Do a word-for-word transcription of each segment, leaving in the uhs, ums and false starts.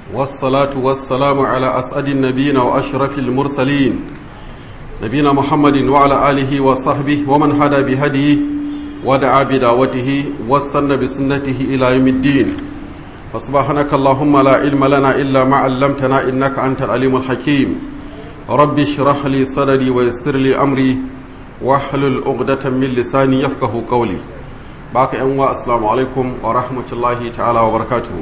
والصلاة والسلام على أسعد النبيين وأشرف المرسلين نبينا محمد وعلى آله وصحبه ومن هدى بهديه ودعا بدعوته واستنى بسنته إلى يوم الدين فسبحانك اللهم لا علم لنا إلا ما علمتنا إنك أنت العليم الحكيم رب اشرح لي صدري ويسر لي أمري واحلل عقدة من لساني يفقه قولي باقي أنواع السلام عليكم ورحمة الله تعالى وبركاته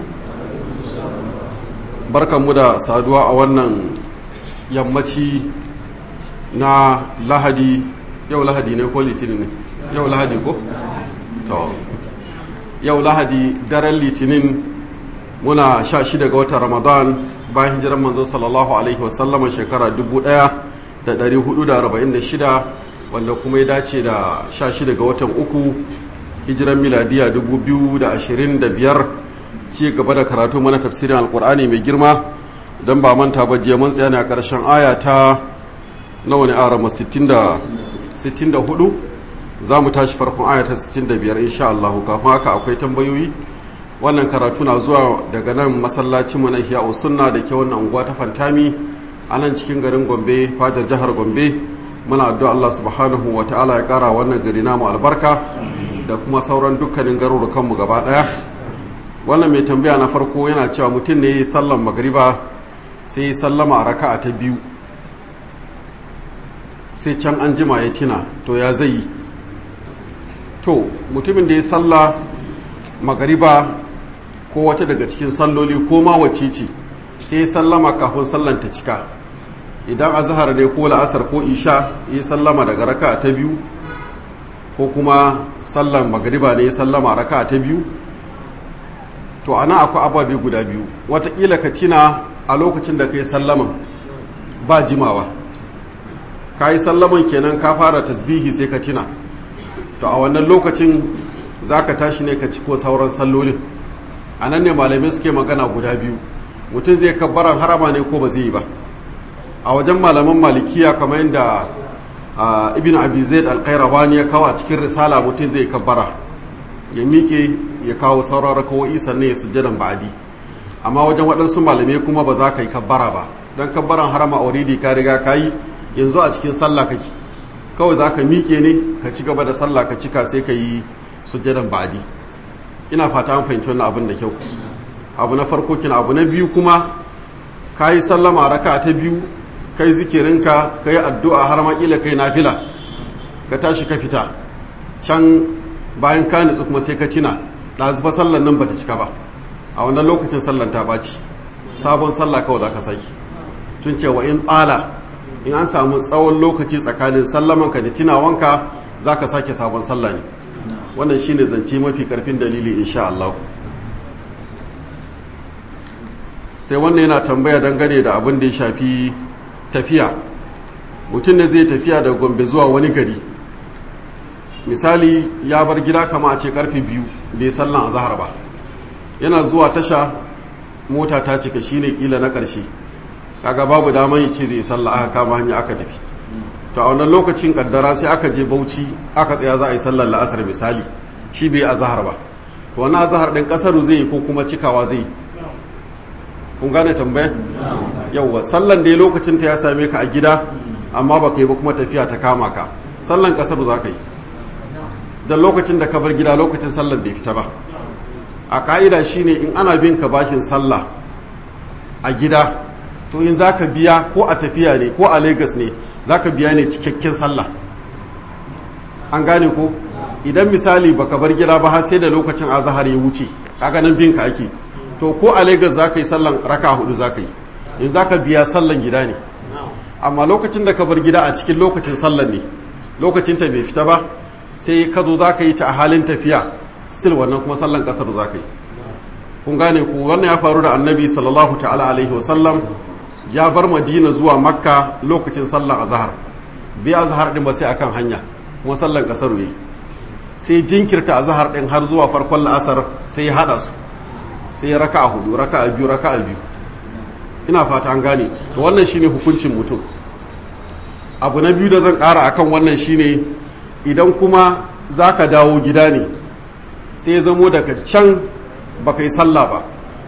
barkan mu da saduwa a wannan yammaci na lahadi yau lahadi ne ko litinin ne yau lahadi ko? to yau lahadi daren litinin muna sha shida ga watan ramadan bayan hijiran manzo sallallahu alaihi wasallama shekara dubu daya da dari hudu da arba'in da shida wanda kuma ya dace da sha shida ga watan uku hijiran miladiya dubu biyu da ashirin da biyar ci gaba da karatu mana tafsirin alkur'ani mai girma don ba manta ba je mun tsaya ne a ƙarshen aya ta nawa ne arama sittin da hudu za mu tashi farkon aya ta sittin da biyar insha Allah kafin haka akwai tambayoyi wannan karatu na zuwa daga nan masallacin mu na Ihya Sunna da ke wannan unguwa ta Fantami a nan cikin garin Gombe fadar jihar Gombe muna addu'a Allah subhanahu wataala ya kara wannan gari namu albarka da kuma sauran dukkanin garurukan mu gaba daya wannan mai tambaya na farko yana cewa mutum ne sallan magariba sai sallama a raka'a ta biyu sai can an jima ya tina to ya zai yi to mutumin da ya salla magariba ko wata daga cikin salloli ko ma wacce ce sai sallama kafin sallan ta cika idan azhar ne ko la'asar ko isha ya sallama daga raka'a ta biyu ko kuma sallan magariba ne ya sallama raka'a ta biyu to ana akwai ababe guda biyu watakila ka tina a lokacin da ka yi sallaman ba jimawa ka yi sallaman kenan ka fara tasbihi sai ka tina to a wannan lokacin za ka tashi ne ka ciko sauran sallolin a nan ne malamai suke magana guda biyu mutum zai kabbaran harama ne ko ba zai yi ba a wajen malaman malikiya kamar yadda ibn abi zaid al-qayrawani ya kawo a cikin risala mutum zai kabbara ya miƙe ya kawo sauran rakawoyi sannan ya sujjadan ba'adi amma wajen waɗansu malamai kuma ba za ka yi kabbara ba don kabbaran harama already ka riga ka yi yanzu a cikin sallah kake kawai za ka miƙe ne ka ci gaba da sallah ka cika sai ka yi sujjadan ba'adi ina fata an fahimci wannan abin da kyau abu na farko kina abu na biyu kuma ka yi sallama raka ta biyu ka yi zikirinka ka yi addu'a har ma ƙila ka yi nafila ka tashi ka fita can bayan ka nutsu kuma sai ka tina ɗazu fa sallan nan bata cika ba a wannan lokacin sallan ta ɓaci sabon sallah kawai za ka saki tun cewa in tsala in an samu tsawon lokaci tsakanin sallamanka da tinawanka za ka sake sabon sallah ne wannan shine zance mafi karfin dalili insha Allah sai wannan yana tambaya dangane da abin da ya shafi tafiya mutum ne zai tafiya da Gombe zuwa wani gari misali ya bar gida kama a ce karfe biyu bai sallan azhar ba yana zuwa tasha mota ta cika shine kila na karshe kaga babu daman yi ce zai sallah aka kama hanya aka tafi to a wannan lokacin kaddara sai aka je Bauchi aka tsaya za a yi sallar la'asar misali shi bai azhar ba to wannan azhar din kasaru zai yi ko kuma cikawa zai yi kun gane tambaya yauwa sallan da lokacin ta ya same ka a gida amma baka yi ba kuma tafiya ta kama ka sallan kasaru za ka yi dan lokacin da ka bar gida lokacin sallar bai fita ba a ka'ida shine in ana bin ka bashin sallah a gida to in zaka biya ko a tafiya ne ko a Lagos ne zaka biya ne cikakken sallah an gane ko idan misali baka bar gida ba har sai da lokacin azhar ya wuce kaga nan bin ka ake to ko a Lagos zaka yi sallan raka hudu zaka yi in zaka biya sallan gida ne amma lokacin da ka bar gida a cikin lokacin sallan ne lokacin ta bai fita ba sai ka zo za ka yi ta a halin tafiya still wannan kuma sallan kasar za ka yi kun gane ku wannan ya faru da annabi sallallahu ta'ala alaihi wasallam ya bar madina zuwa makka lokacin sallan azhar bai azhar din ba sai akan hanya kuma sallan kasar yayi sai jinkirta azhar din har zuwa farkon la'asar sai ya hada su sai ya raka'a hudu raka'a biyu raka'a biyu ina fata an gane to wannan shine hukuncin mutum abu na biyu da zan kara akan wannan shine idan kuma za ka dawo gida ne sai zamo daga can ba ka yi sallah ba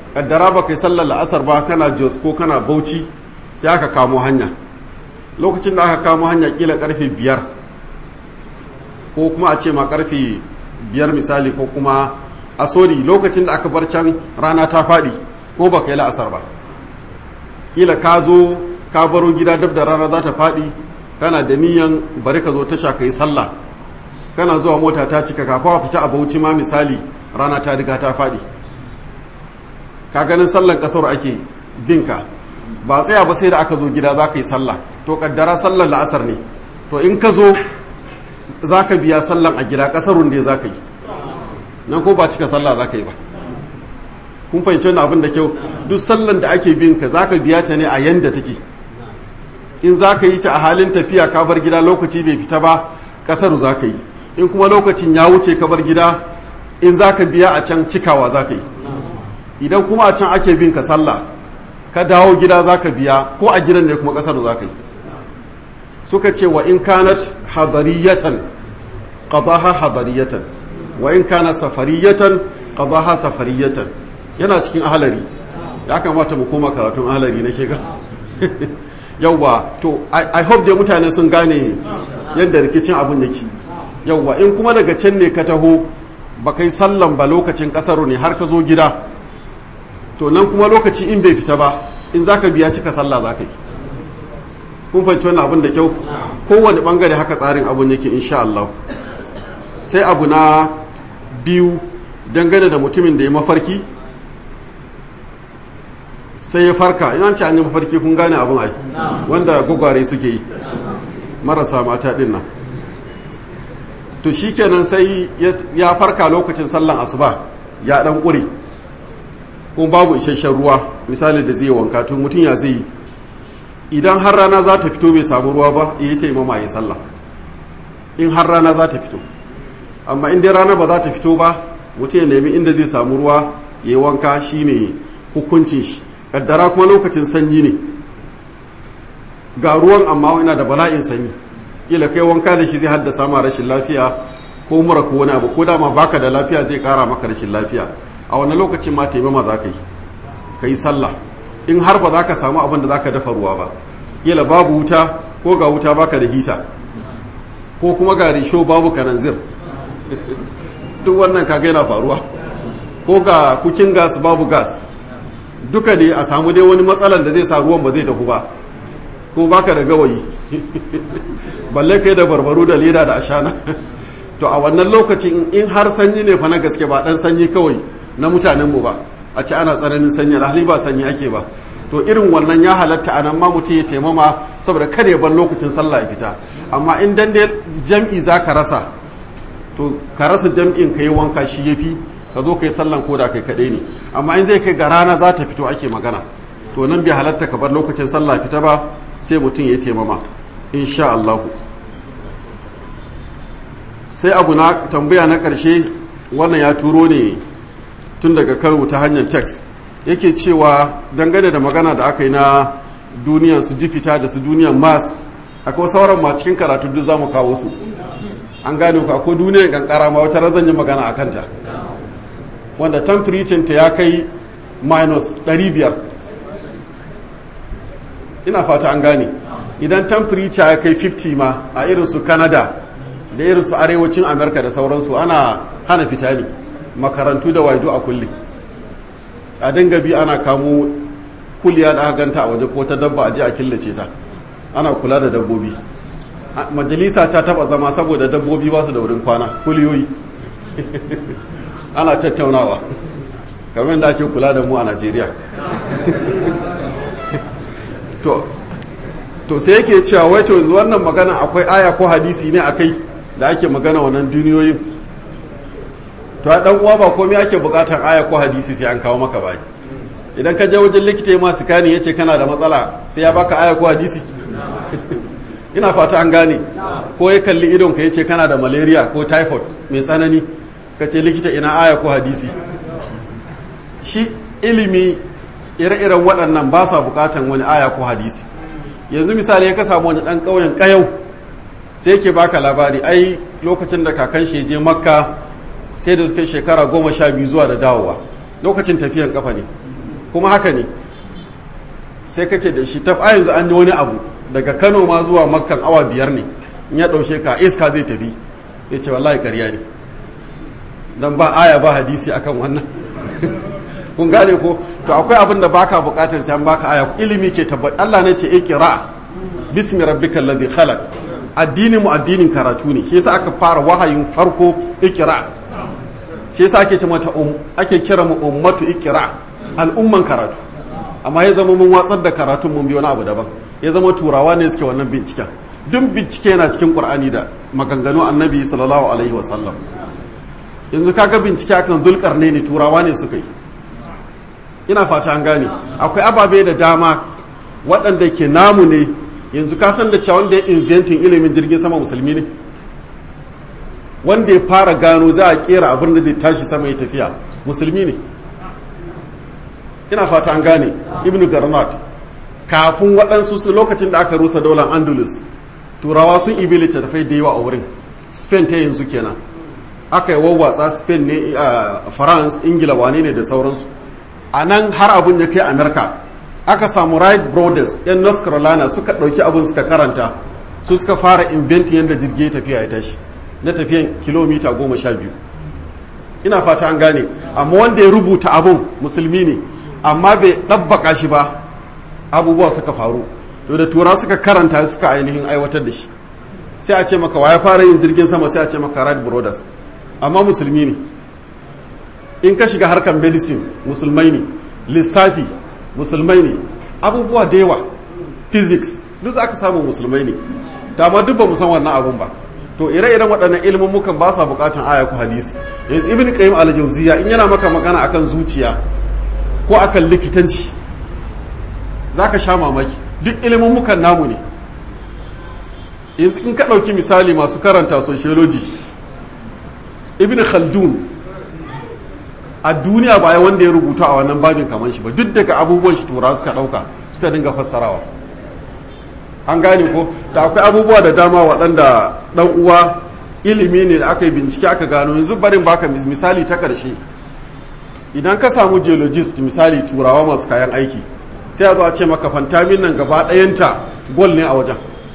kaddara ba kai sallar la'asar ba kana jos ko kana bauchi sai aka kamo hanya lokacin da aka kamo hanya kila karfe biyar ko kuma a ce ma karfe biyar misali ko kuma a sori lokacin da aka bar can rana ta faɗi ko ba ka yi la'asar ba kila ka zo ka baro gida dab da rana za ta faɗi kana da niyan bari ka zo tasha ka yi sallah kana zuwa mota ta cika kafawa fita a bauchi ma misali rana ta riga ta faɗi ka ganin sallan kasar ake binka ba tsaya ba sai da aka zo gida za ka yi sallah to kaddara sallan la'asar ne to in ka zo za ka biya sallan a gida kasarun da za ka yi nan ko ba cika sallah za ka yi ba kun fahimci wani abin da kyau duk sallan da ake bin ka za ka biya ta ne a yanda take in za ka yi ta a halin tafiya ka bar gida lokaci bai fita ba kasaru za ka yi in kuma lokacin ya wuce ka bar gida in za ka biya a can cikawa za ka yi idan kuma a can ake bin ka sallah ka dawo gida za ka biya ko a gidan ne kuma kasaru za ka yi suka ce wa in kanat hadariyatan qadaha hadariyatan wa in kana safariyatan qadaha safariyatan yana cikin ahalari ya kamata mu koma karatun ahalari na shega yawwa to I, i hope dai mutane sun gane yadda rikicin abun yake yawwa in kuma daga can ne ka taho ba kai sallan ba lokacin kasaro ne har ka zo gida to nan kuma lokaci in bai fita ba in zaka biya cika sallah zaka yi kun fahimci wannan abun da kyau kowane bangare haka tsarin abun yake insha Allah sai abu na biyu dangane da mutumin da ya mafarki sai ya farka in an ce an yi mafarki kun gane abin ai wanda gwagware suke yi marasa mata din nan to shikenan sai ya farka lokacin sallan asuba ya dan kure kuma babu isasshen ruwa misali da zai wanka to mutum ya zai idan har rana za ta fito bai samu ruwa ba ya yi taimama ya sallah in har rana za ta fito amma in dai rana ba za ta fito ba mutum ya nemi inda zai samu ruwa ya yi wanka shine hukuncin shi kaddara kuma lokacin sanyi ne ga ruwan amma yana da bala'in sanyi kila kai wanka da shi zai haddasa ma rashin lafiya ko mura ko wani abu ko dama baka da lafiya zai kara maka rashin lafiya a wannan lokacin ma taimama za ka yi ka yi sallah in har ba za ka samu abin da za ka dafa ruwa ba kila babu wuta ko ga wuta baka da hita ko kuma ga risho babu kananzir duk wannan kaga yana faruwa ko ga kukin gas babu gas duka ne a samu dai wani matsalan da zai sa ruwan ba zai dahu ba ko baka da gawayi balle kai da barbaru da leda da ashana to a wannan lokacin in har sanyi ne fa na gaske ba dan sanyi kawai na mutanenmu ba a ci ana tsananin sanyi alhali ba sanyi ake ba to irin wannan ya halatta anan ma mutum ya taimama saboda kada ya bar lokacin sallah ya fita amma in dan dai jam'i zaka rasa to ka rasa jam'in ka yi wanka shi yafi ka zo ka yi sallan koda kai kaɗai ne amma in zai kai ga rana za ta fito ake magana to nan bai halatta ka bar lokacin sallah fita ba sai mutum ya taimama insha Allah sai abu na tambaya na ƙarshe wannan ya turo ne tun daga Kano ta hanyar text yake cewa dangane da magana da aka yi na duniyan su jifita da su duniyan mars akwai sauran ma cikin karatu duk za mu kawo su an gane ku akwai duniyan kankara ma wata razan yi magana a kanta wanda temperature ta ya kai minus ɗari biyar ina fata an gane idan temperature ya kai fifty ma a irin su Canada da irin su arewacin America da sauransu ana hana fita ne makarantu da waido a kulle a dinga bi ana kamo kuliya da aka ganta a waje ko ta dabba a ji a killace ta ana kula da dabbobi majalisa ta taba zama saboda dabbobi ba su da wurin kwana kuliyoyi ana tattaunawa kamar da ake kula da mu a Najeriya to to sai yake cewa wai to wannan magana akwai aya ko hadisi ne akai da ake magana wannan duniyoyin to dan uwa ba komai ake bukatar aya ko hadisi sai an kawo maka bai idan ka je wajen likita ma sikani yace kana da matsala sai ya baka aya ko hadisi ina fata an gane ko ya kalli idon ka yace kana da malaria ko typhoid mai tsanani kace likita ina aya ko hadisi shi ilimi ire-iren waɗannan ba sa bukatan wani aya ko hadisi yanzu misali ya ka samu wani ɗan ƙauyen ƙayau sai yake baka labari ai lokacin da kakan shi je makka sai da suka shekara goma sha biyu zuwa da dawowa lokacin tafiyan kafa ne kuma haka ne sai ka ce da shi tab a yanzu an yi wani abu daga Kano ma zuwa Makkan awa biyar ne in ya ɗauke ka iska zai tafi ya ce wallahi ƙarya ne don ba aya ba hadisi akan wannan kun gane ko to akwai abin da baka bukatar sai an baka aya ilimi ke tabbata Allah ne ce ikra bismi rabbikal ladhi khalaq addini mu addinin karatu ne shi yasa aka fara wahayin farko ikra shi yasa ake ce mata um, ake kira mu ummatu ikra al'umman karatu amma ya zama mun watsar da karatun mun bi wani abu daban ya zama turawa ne suke wannan binciken duk bincike yana cikin Qur'ani da maganganu annabi sallallahu alaihi wasallam yanzu kaga bincike akan zulkarne ne turawa ne suka yi ina fata an gane akwai ababe da dama waɗanda ke namu ne yanzu ka san da cewa wanda ya inventin ilimin jirgin sama musulmi ne wanda ya fara gano za a kera abin da zai tashi sama ya tafiya musulmi ne ina fata an gane ibnu garnat kafin waɗansu su lokacin da aka rusa daular andalus turawa sun ibi littattafai da yawa a wurin spain ta yanzu kenan aka yi wawwatsa spain ne a france ingila wane ne da sauransu a nan har abin ya kai america aka samu wright brothers yan north carolina suka ɗauki abin suka karanta su suka fara inventin yadda jirgi tafiya ya tashi na tafiyan kilomita goma sha biyu ina fata an gane amma wanda ya rubuta abin musulmi ne amma bai ɗabbaka shi ba abubuwa suka faru to da tura suka karanta suka ainihin aiwatar da shi sai a ce maka wa ya fara yin jirgin sama sai a ce maka wright brothers amma musulmi ne in ka shiga harkar medicine musulmai ne lissafi musulmai ne abubuwa da yawa physics duk aka samu musulmai ne ta ma duk ba mu san wannan abun ba to ire-iren waɗannan ilimin mukan ba sa bukatan aya ko hadisi yanzu ibn qayyim al-jawziya in yana maka magana akan zuciya ko akan likitanci zaka sha mamaki duk ilimin mukan namu ne yanzu in ka ɗauki misali masu karanta sociology ibn khaldun a duniya ba ya wanda ya rubuta a wannan babin kamar shi ba duk daga abubuwan shi tura suka dauka suka dinga fassarawa an gane ko da akwai abubuwa da dama waɗanda ɗan uwa ilimi ne da aka yi bincike aka gano yanzu barin baka misali ta ƙarshe idan ka samu geologist misali turawa masu kayan aiki sai a zo a ce maka fantamin nan gaba ɗayanta gol ne a wajen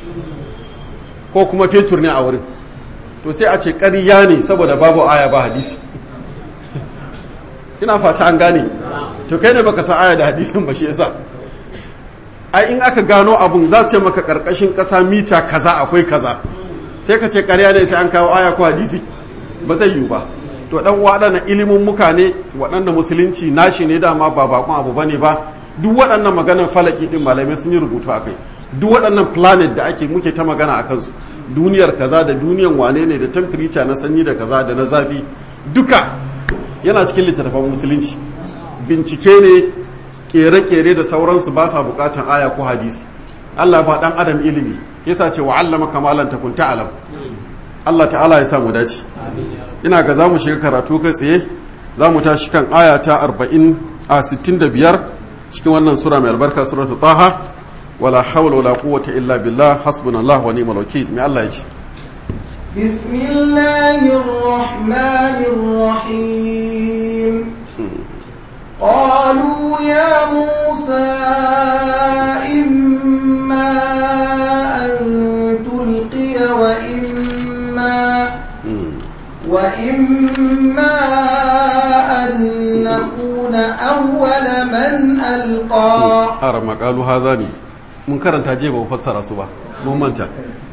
ko kuma fetur ne a wurin to sai a ce ƙarya ne saboda babu aya ba hadisi ina fata an gane to kai ne baka san aya da hadisin ba shi yasa ai in aka gano abun za su ce maka karkashin kasa mita kaza akwai kaza sai ka ce ƙarya ne sai an kawo aya ko hadisi ba zai yiwu ba to dan waɗannan ilimin muka ne waɗanda musulunci nashi ne dama ba bakon abu bane ba duk waɗannan maganar falaki din malamai sun yi rubutu akai duk waɗannan planet da ake muke ta magana akan su duniyar kaza da duniyan wane ne da temperature na sanyi da kaza da na zafi duka yana cikin littattafan musulunci bincike ne kere-kere da sauransu ba sa bukatan aya ko hadisi Allah ba dan adam ilimi yasa ce wa allama kamalan takun ta'lam Allah ta'ala ya samu dace ina ga zamu shiga karatu kai tsaye zamu tashi kan aya ta arba'in a sittin da biyar cikin wannan sura mai albarka suratul taha wala hawla wala quwwata illa billah hasbunallahu wa ni'mal wakeel mai Allah ya ce بسم الله الرحمن الرحيم قالوا يا موسى إما أن تلقي وإما وإما أن نكون أول من ألقى أرى قالوا هذا منكرا تجيب وفسر سبا ممنتا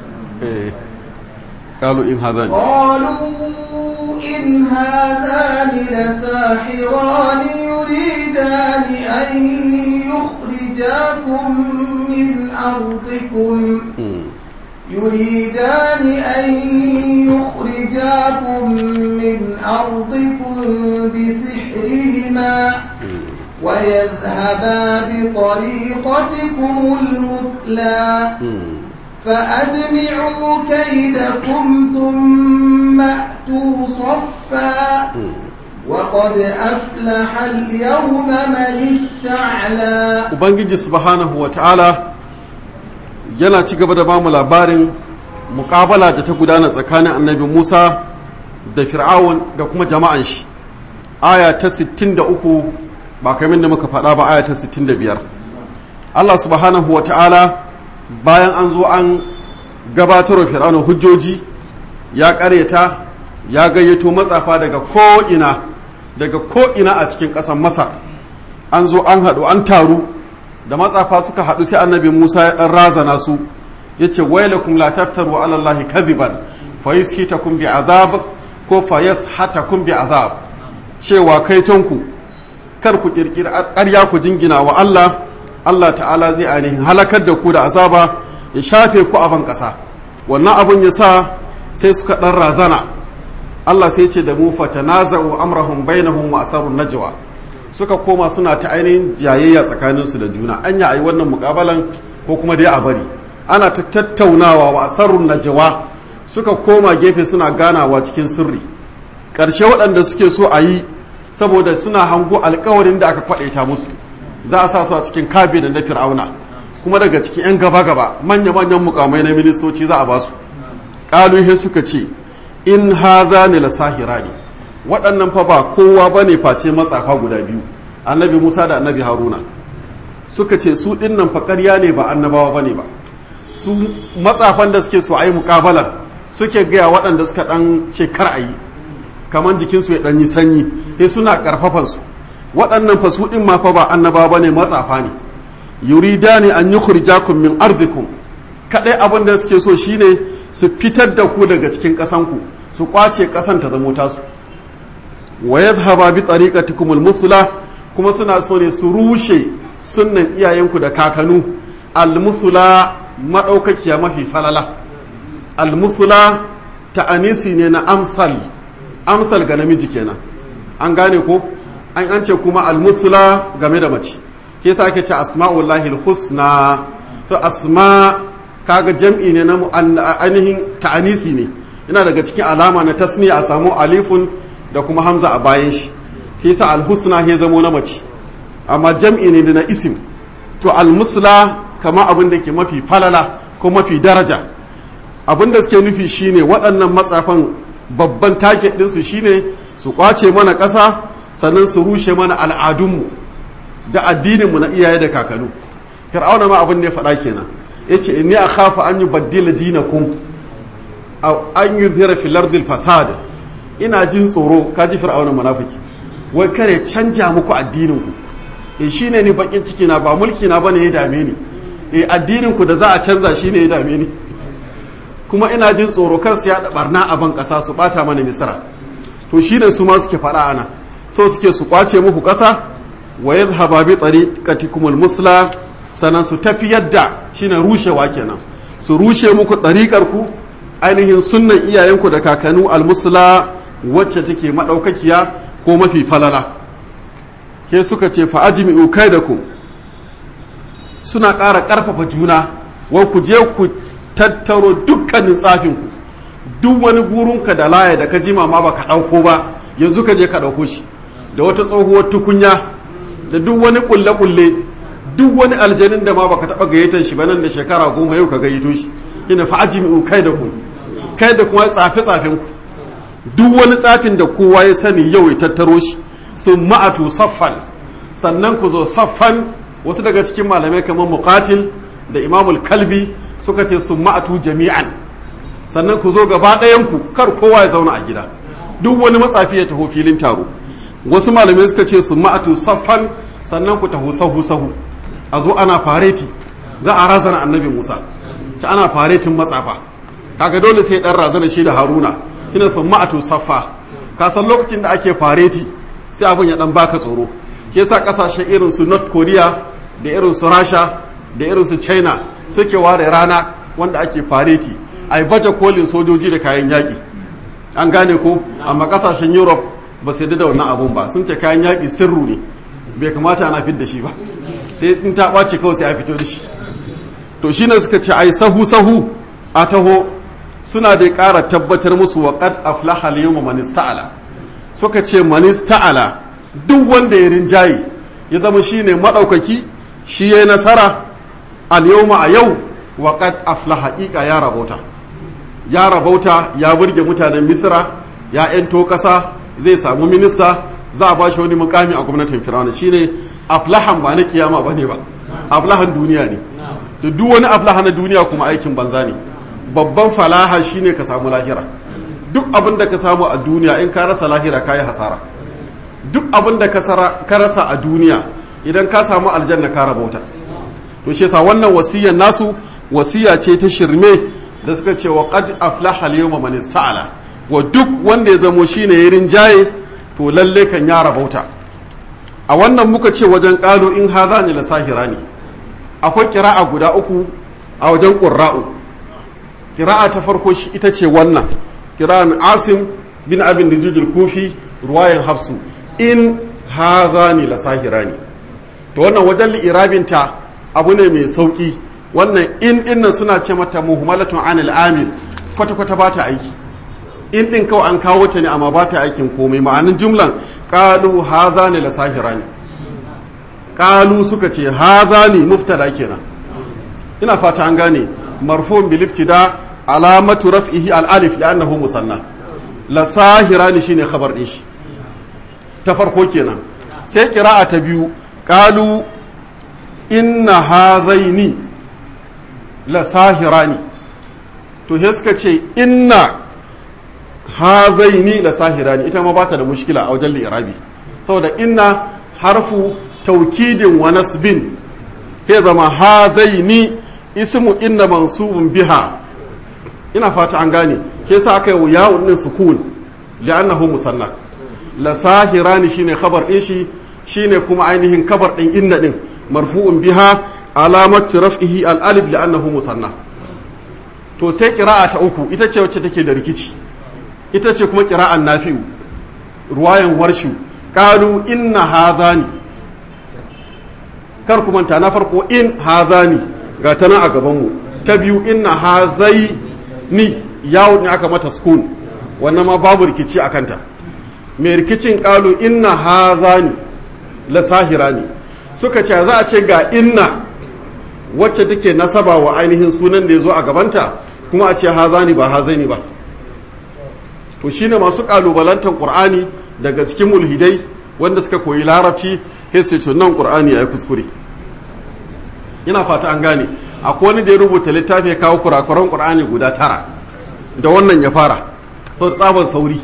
قالوا إن هذان قالوا إن هذان لساحران يريدان أن يخرجاكم من أرضكم يريدان أن يخرجاكم من أرضكم بسحرهما ويذهبا بطريقتكم المثلى فأجمعوا كيدكم ثم أتوا صفا وقد أفلح اليوم من استعلى Ubangiji subhanahu wa ta'ala yana ci gaba da bamu labarin muƙabala da ta gudana tsakanin annabi Musa da Fir'aun da kuma jama'an shi aya ta sittin da uku ba kamar da muka faɗa ba aya ta sittin da biyar. Allah subhanahu wata'ala bayan an zo an gabatar wa fir'auna hujjoji ya ƙaryata ya gayyato matsafa daga ko'ina daga ko'ina a cikin ƙasar Masar an zo an haɗu an taru da matsafa suka haɗu sai annabi Musa ya ɗan razana su ya ce wailakum la taftaru ala Allahi kadhiban fa yuskitakum bi azab ko fa yashatakum bi azab, cewa kaitonku kar ku kirkiri ƙarya ku jingina wa Allah Allah ta'ala zai ainihin halakar da ku da azaba ya shafe ku a ban ƙasa. Wannan abun ya sa sai suka ɗan razana. Allah sai ce da mu fatanaza'u amrahum bainahum wa asarun najwa, suka koma suna ta ainihin jayayya tsakaninsu da juna, anya ayi wannan muƙabalan ko kuma dai a bari. Ana ta tattaunawa wa asarun najwa, suka koma gefe suna ganawa cikin sirri. Ƙarshe waɗanda suke so a yi saboda suna hango alkawarin da aka kwaɗaita musu za a sa su a cikin kabinet na fir'auna, kuma daga cikin 'yan gaba-gaba manya-manyan mukamai na ministoci za a ba su. ƙaluhe suka ce in haza ne la sahira ne, waɗannan fa ba kowa ba ne face matsafa guda biyu, annabi Musa da annabi Haruna. Suka ce su ɗin nan fa ƙarya ne ba annabawa ba ne ba, su matsafan da suke so a yi muƙabalan suke gaya waɗanda suka ɗan ce kar a yi, kamar jikinsu ya ɗan yi sanyi, sai suna ƙarfafansu. Waɗannan fa su ɗin ma fa ba annabawa ba ne, matsafa ne. Yurida ne an yi khurjakum min ardikum, kaɗai abin da suke so shine su fitar da ku daga cikin ƙasanku, su ƙwace ƙasan ta zamo tasu. Wa yadhhaba bi tariqatikum al-musla, kuma suna so ne su rushe sunnan iyayenku da kakanu. Al-musla madaukakiya mafi falala. Al-musla ta'anisi ne na amsal, amsal ga namiji kenan. An gane ko? An an ce kuma al-musla game da mace. Ke yasa ake ce asma'ullahi al-husna. To asma kaga jam'i ne na ainihin ta'anisi ne, yana daga cikin alama na tasniya a samu alifun da kuma hamza a bayan shi, ke yasa alhusna ya zamo na mace, amma jam'i ne da na isim. To almusla kama abin da ke mafi falala ko mafi daraja. Abin da suke nufi shine waɗannan matsafan babban target ɗinsu shine su kwace mana ƙasa, sannan su rushe mana al'adunmu da addininmu na iyaye da kakanu. Fir'auna ma abin da ya faɗa kenan, ya ce inni a kafa an yi baddila dinakum an yi zira filardil fasad, ina jin tsoro, ka ji fir'aunin munafiki, wai kare canja muku addininku. E shi ne ni bakin ciki na, ba mulki na bane ya dame ni, e addininku da za a canza shi ne ya dame ni, kuma ina jin tsoro kar su yaɗa barna a ban ƙasa su ɓata mana misira. To shi ne su ma suke faɗa ana, so suke su kwace muku ƙasa, wa yadhhaba bi tariqatikumul musla, sannan su tafi yadda shine rushewa kenan, su rushe muku ɗariƙar ku ainihin sunnan iyayenku da kakanu almusla wacce take maɗaukakiya ko mafi falala. Ke suka ce fa ajmi'u kaidakum, suna ƙara ƙarfafa juna, wai ku je ku tattaro dukkanin tsafinku, duk wani gurunka da laya da ka jima ma baka ɗauko ba, yanzu ka je ka ɗauko shi, da wata tsohuwar tukunya da duk wani ƙulle-ƙulle, duk wani aljanin da ma baka taba gayyatar shi ba nan da shekara goma yau ka gayyato shi. Ina fa ajmi'u kaidakum, kai da kuma tsafe tsafen ku, duk wani tsafin da kowa ya sani yau ya tattaro shi. Thumma atu saffan, sannan ku zo saffan. Wasu daga cikin malamai kamar Muqatil da Imamul Kalbi suka ce thumma atu jami'an, sannan ku zo gaba ɗayan ku, kar kowa ya zauna a gida, duk wani matsafi ya taho filin taro. Wasu malamai suka ce thumma atu saffan, sannan ku taho sahu sahu, a zo ana fareti, za a razana annabi Musa, ta ana faretin matsafa, kaga dole sai dan razana shi da Haruna, ina sun ma'atu saffa. Ka san lokacin da ake fareti sai abin ya dan baka tsoro, ke yasa kasashen irin su North Korea da irin su Rasha da irin su China suke ware rana wanda ake fareti, ai baje kolin sojoji da kayan yaki. An gane ko? Amma kasashen Europe ba sai da wannan abun ba, sun ce kayan yaki sirru ne, bai kamata ana fid da shi ba, sai in ta ɓace kawai sai a fito da shi. To shi ne suka ce ai sahu sahu a taho, suna da ƙara tabbatar musu wa qad aflaha al-yawma man ista'ala. Suka ce man ista'ala, duk wanda ya rinjaye ya zama shine madaukaki, shi yayi nasara al-yawma a yau, wa qad aflaha, haqiqa ya rabauta. Ya rabauta, ya burge mutanen Misra, ya ento kasa, zai samu minista, za a ba shi wani mukami a gwamnatin fir'auna shine aflahan ba na kiyama ba ne ba aflahan duniya ne da duk wani aflaha na duniya kuma aikin banza ne. Babban falaha shine ka samu lahira. Duk abin da ka samu a duniya in ka rasa lahira ka yi hasara. Duk abin da ka rasa a duniya idan ka samu aljanna ka rabauta. To shi yasa wannan wasiyar nasu wasiya ce ta shirme da suka ce wa qad aflaha al-yawma man sa'ala, wa duk wanda ya zamo shine ya rinjaye to lalle kan ya rabauta. A wannan muka ce wajen qalu in hadhani la sahirani akwai qira'a guda uku a wajen qurra'u. Qira'a ta farko shi ita ce wannan qira'an Asim bin Abin Dijil al-Kufi ruwayan Hafsu in hadhani la sahirani. To wannan wajen li'irabinta abu ne mai sauki. Wannan in dinnan suna ce mata muhmalatun anil amil, kwata-kwata ba ta aiki. In din kawai an kawo ta ne amma ba ta aikin komai. Ma'anin jumlan qalu hadhani la sahirani. Qalu suka ce hadhani muftada kenan. Ina fata an gane marfu'un bil ibtida alamatu raf'ihi al alif li'annahu musanna. La sahirani shine khabar din shi. Ta farko kenan. Sai qira'a ta biyu qalu inna hadhaini la sahirani. To he suka ce inna hadhaini la sahirani, ita ma bata da mushkila a wajen li'irabi saboda inna harfu taukidin wa nasbin, he zama hadhaini ismu inna mansubun biha. Ina fata an gane ke sa aka yi yawun din sukun li'annahu musanna. La sahirani shine khabar din shi, shine kuma ainihin kabar din inna din marfu'un biha alamatu raf'ihi al-alif li'annahu musanna. To sai qira'a ta uku ita ce wacce take da rikici, ita ce kuma qira'an Nafi'u ruwayan Warshu qalu inna hadhani. Kar ku manta na farko in hadhani ga tana a gaban mu, ta biyu inna hadhaini yawo ne aka mata sukun, wannan ma babu rikici akan ta. Mai rikicin qalu inna hadhani la sahirani, suka ce za a ce ga inna wacce take nasaba wa ainihin sunan da ya zo a gabanta kuma a ce hazani ba hazaini ba. To shine masu kalubalantar qur'ani daga cikin mulhidai wanda suka koyi larabci sai ce nan qur'ani yayi kuskure. Ina fata an gane akwai wani da ya rubuta littafi ya kawo kurakuran qur'ani guda tara da wannan ya fara so tsaban sauri.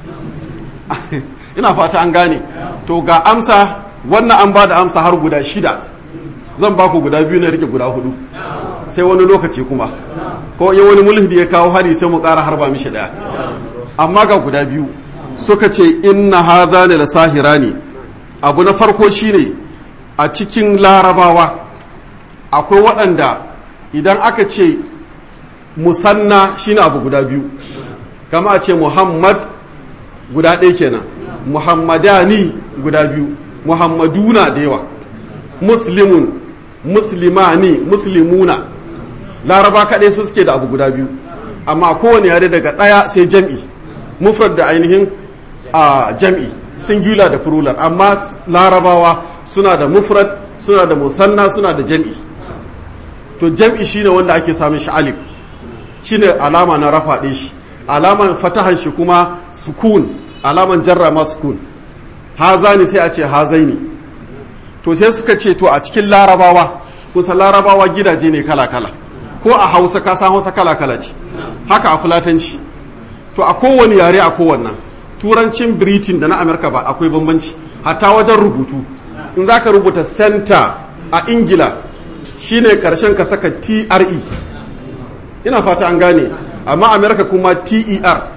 Ina fata an gane. To ga amsa wannan an ba da amsa har guda shida, zan ba ku guda biyu na rike guda hudu sai wani lokaci kuma ko yi wani mulhidi ya kawo hari sai mu ƙara harba mishi daya. Amma ga guda biyu suka ce inna hadhani la sahirani. Abu na farko shine a cikin larabawa akwai waɗanda idan aka ce musanna shine abu guda biyu, kama a ce muhammad guda ɗaya kenan, muhammadani guda biyu, muhammaduna da yawa, muslimun muslimani muslimuna. Laraba kaɗai su suke da abu guda biyu, amma kowane yare daga ɗaya sai jam'i, mufrad da ainihin a jam'i, singular da plural. Amma larabawa suna da mufrad, suna da musanna, suna da jam'i. To jam'i shine wanda ake samun shi alif, shine alama na rafa ɗin shi, alaman fatahan shi kuma sukun, alaman jarra ma sukun. Hazani sai a ce hazaini. To sai suka ce to a cikin larabawa, kusa larabawa gidaje ne kala-kala, ko a hausa ka san hausa kala-kala ce, haka a fulatanci. To a kowane yare a kowannan, turancin Britain da na Amerika ba akwai bambanci, hatta wajen rubutu. In za ka rubuta center a Ingila shine karshen ka saka T R E, ina fata an gane, amma Amerika kuma T E R.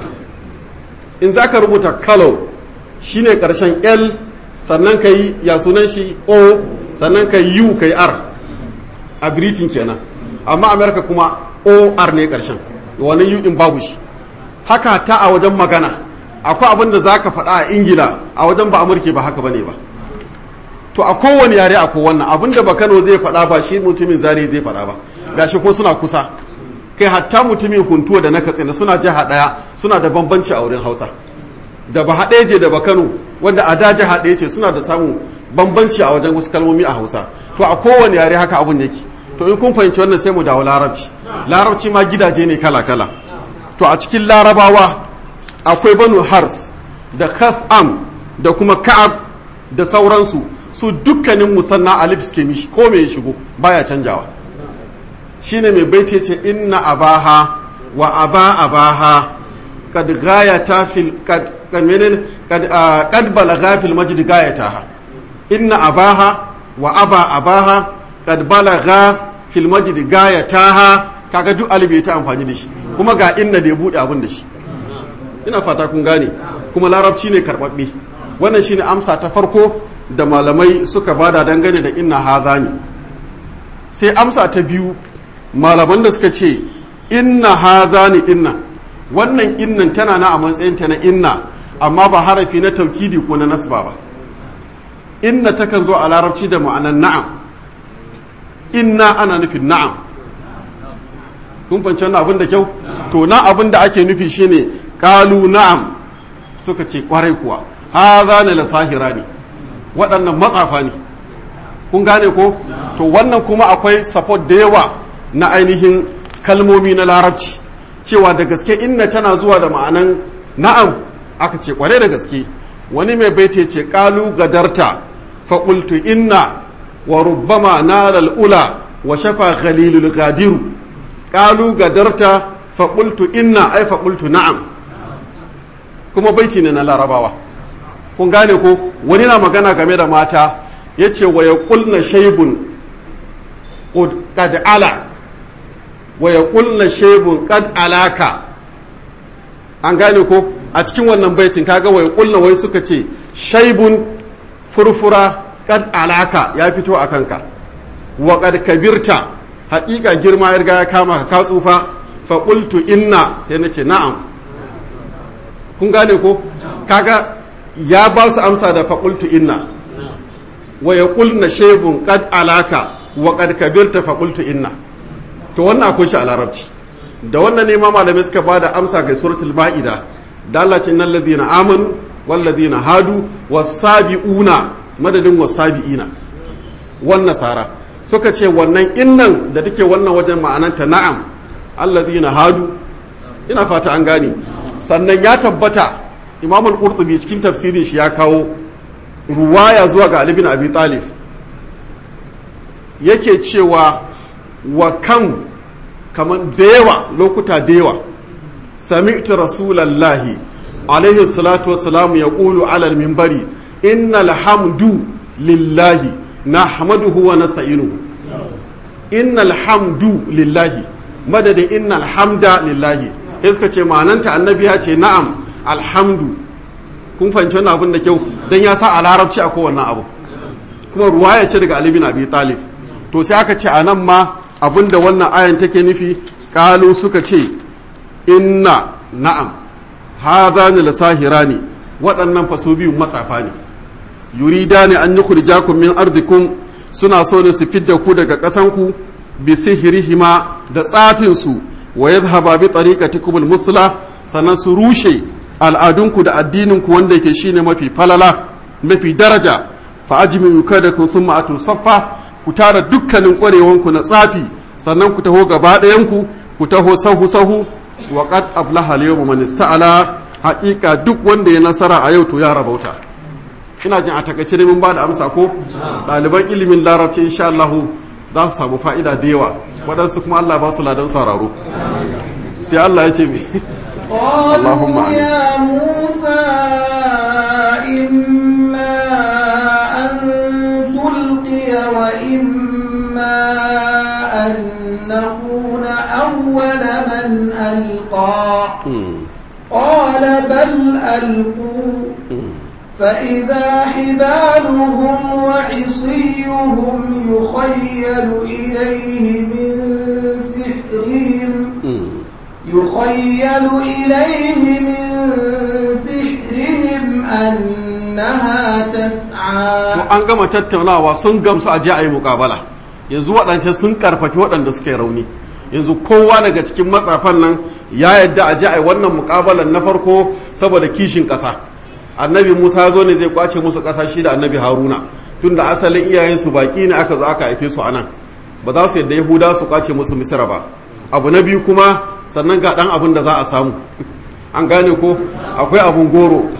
In za ka rubuta color shine karshen L, sannan ka yi ya sunan shi O, sannan ka yi U ka yi R a Britain kenan, amma Amerika kuma O R ne karshen, wannan U din babu shi. Haka ta a wajen magana akwai abin da za ka faɗa a Ingila a wajen ba Amurke ba haka bane ba. To a kowane yare a kowannan abin da ba Kano zai faɗa ba shi mutumin Zare zai faɗa ba, gashi ko suna kusa. Kai hatta mutumin Huntuwa da na Katsina suna jiha ɗaya, suna da bambanci a wurin Hausa. Da ba haɗeje da ba Kano wanda a da jiha ɗaya ce suna da samun bambanci a wajen wasu kalmomi a Hausa. To a kowane yare haka abin yake. To in kun fahimci wannan sai mu dawo Larabci. Larabci ma gidaje ne kala-kala. To a cikin Larabawa akwai Banu Hars da Khas'am da kuma ka'ab da sauransu su dukkanin musanna alif suke mishi ko me ya shigo baya canjawa. Shine mai baiti ce inna abaha wa aba abaha kad gayata fil kad kamenen kad kad balagha fil majd gayataha. Inna abaha wa aba abaha kad balagha fil majd gayataha. Kaga duk alif ta amfani da shi kuma ga inna da ya bude abin da shi. Ina fata kun gane kuma larabci ne karbabbe. Wannan shine amsa ta farko da malamai suka bada dangane da inna hazani. Sai amsa ta biyu malaman da suka ce inna hazani inna, wannan innan tana na a matsayin ta na inna amma ba harafi na taukidi ko na nasba ba. Inna takan zo a larabci da ma'anan na'am, inna ana nufin na'am. Kun fahimci wannan abin da kyau? To na abin da ake nufi shine qalu na'am, suka ce kwarai kuwa hazani la sahirani, waɗannan matsafa ne. Kun gane ko? To wannan kuma akwai support da yawa na ainihin kalmomi na larabci cewa da gaske inna tana zuwa da ma'anan na'am, aka ce kware da gaske. Wani mai baiti ce qalu gadarta fa qultu inna wa rubbama nalal ula wa shafa ghalilul gadiru. Qalu gadarta fa qultu inna ay fa qultu na'am, kuma baiti ne na larabawa. Kun gane ko? Wani na magana game da mata yace wa yaqulna shaybun qad ala wa yaqulna shaybun qad alaka. An gane ko? A cikin wannan baitin kaga wa yaqulna wai suka ce shaybun furfura qad alaka ya fito a kanka, wa qad kabirta haƙiƙa girma ya riga ya kama ka tsufa, fa qultu inna sai nace na'am. Kun gane ko? Kaga ya ba su amsa da fa qultu inna wa yaqulna shaybun qad alaka wa qad kabirta fa qultu inna. To wannan akwai shi a larabci. Da wannan ne ma malamai suka bada amsa ga suratul ma'ida da Allah ce innal ladina amanu wal ladina hadu was-sabiuna madadin was-sabiina wan nasara. Suka ce wannan innan da take wannan wajen ma'ananta na'am, alladhina hadu. Ina fata an gane. Sannan ya tabbata Imam al-Qurtubi cikin tafsirin shi ya kawo ruwaya zuwa ga Ali bin Abi Talib yake cewa wa kan kaman da yawa lokuta da yawa sami'tu rasulallahi alaihi salatu wassalam yaqulu ala al-minbari innal hamdu lillahi nahmaduhu wa nasta'inuhu. Innal hamdu lillahi madadin innal hamda lillahi. Sai suka ce ma'ananta annabi ya ce na'am alhamdu. Kun fahimci wannan abin da kyau dan ya sa a larabci a kowanne abu kuma ruwaya ce daga Ali bin Abi Talib. To sai aka ce anan ma abinda wannan ayan take nufi qalu suka ce inna na'am hadhani lasahirani, waɗannan faso biyu matsafa ne. Yuridani an yukhrijakum min ardikum, suna so ne su fidda ku daga ƙasanku bi sihirihima da tsafin su, wa yadhhaba bi tariqatikum al-musla, sannan su rushe al'adunku da addininku wanda yake shine mafi falala mafi daraja. Fa ajmi'u kadakum thumma atu saffa, ku tara dukkanin ƙwarewanku na tsafi sannan ku taho gaba ɗayanku ku taho sahu sahu. Wa qad aflaha al-yawma man ista'ala, haƙiƙa duk wanda ya nasara a yau to ya rabauta. Ina jin a takaice ne mun ba da amsa ko ɗaliban ilimin larabci insha Allah za su samu fa'ida da yawa, waɗansu kuma Allah ba su ladan sauraro. Sai Allah ya ce me Allahumma ya Musa imma an tulqiya wa imma an nakuna awwala man alqa qala bal alqu فإذا حبالهم وعصيهم يخيل إليه من سحرهم يخيل إليه من سحرهم أنها تسعى. an gama tattaunawa sun gamsu a je a yi muƙabala. Yanzu waɗanda sun karfafi waɗanda suka yi rauni. Yanzu kowa daga cikin matsafan nan ya yadda a je a yi wannan muƙabalan na farko saboda kishin ƙasa. Annabi Musa zo ne zai kwace musu ƙasa shi da annabi Haruna, tunda asalin iyayensu baƙi ne aka zo aka haife su anan, ba za su yadda Yahuda su kwace musu Misra ba. Abu na biyu kuma sannan ga ɗan abin da za a samu. An gane ko akwai abun goro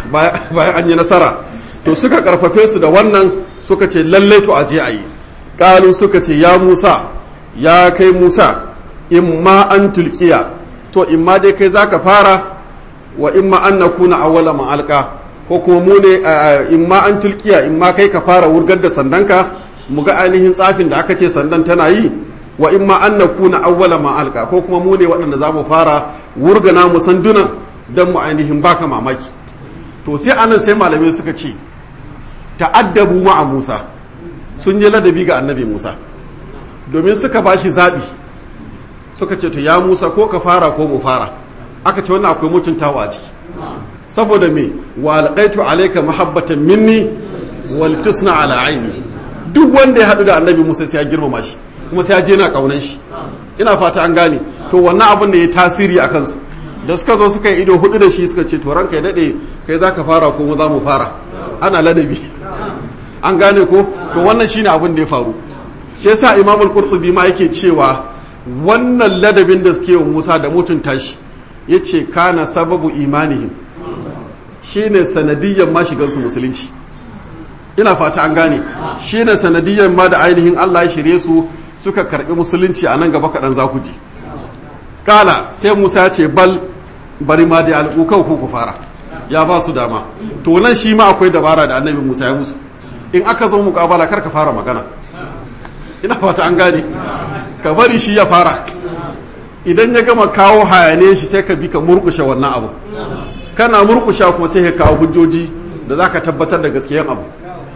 bayan an yi nasara to suka karfafe su da wannan suka ce lallai to aje a yi ƙalu suka ce ya musa ya kai musa imma an tulkiya to imma dai kai zaka fara wa imma an nakuna awwala ma alqa ko kuma mu ne imma an tulkiya imma kai ka fara wurgar da sandanka mu ga ainihin tsafin da aka ce sandan tana yi wa imma an nakuna awwala ma alqa ko kuma mu ne waɗanda za mu fara wurgana mu sanduna don mu ainihin baka mamaki to sai anan sai malamai suka ce ta'addabu ma'a Musa sun yi ladabi ga annabi Musa domin suka bashi zaɓi suka ce to ya Musa ko ka fara ko mu fara aka ce wannan akwai mutuntawa a ciki saboda me wa alqaitu alayka mahabbatan minni wal tusna ala aini duk wanda ya hadu da annabi Musa sai ya girmama shi kuma sai ya je na kaunan shi ina fata an gane to wannan abin da ya tasiri a kansu da suka zo suka yi ido hudu da shi suka ce to ranka ya dade kai zaka fara ko mu za mu fara ana ladabi an gane ko to wannan shine abin da ya faru shi yasa Imam al-Qurtubi ma yake cewa wannan ladabin da suke wa Musa da mutunta shi yace kana sababu imanihim shine sanadiyyar ma shigar su musulunci ina fata an gane shine sanadiyyar ma da ainihin Allah ya shirye su suka karbi musulunci a nan gaba kaɗan za ku ji kala sai Musa ya ce bal bari ma da al'ukau ku ku fara ya ba su dama to nan shi ma akwai dabara da annabi Musa ya musu in aka zo muƙabala kar ka fara magana ina fata an gane ka bari shi ya fara idan ya gama kawo hayane shi sai ka bi ka murkushe wannan abu kana murkusha kuma sai ka kawo hujjoji da za ka tabbatar da gaskiyan abu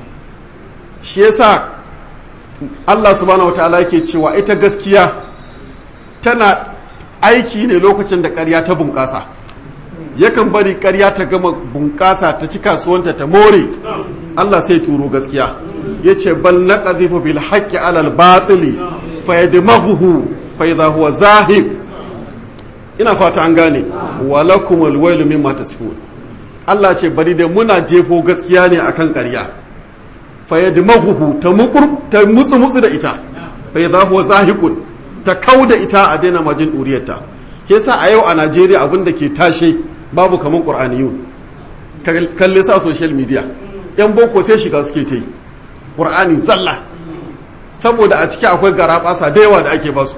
shi yasa Allah subhanahu wataala yake cewa ita gaskiya tana aiki ne lokacin da ƙarya ta bunƙasa yakan bari ƙarya ta gama bunƙasa ta ci kasuwanta ta more Allah sai turo gaskiya yace bal naqdhifu bil haqqi ala al batili fayadmaghuhu fa idha huwa zahiq ina fata an gane walakum al wailu mimma tasifun Allah ce bari da muna jefo gaskiya ne akan ƙarya fayadmaghuhu ta mukur ta mutsu mutsu da ita fa idha huwa zahiqun ta kauda ita a daina majin uriyarta ke sa a yau a Najeriya abin da ke tashe babu kaman qur'aniyun kalle sa social media yan boko sai shiga suke ta yi qur'ani zalla saboda a ciki akwai garabasa da yawa da ake basu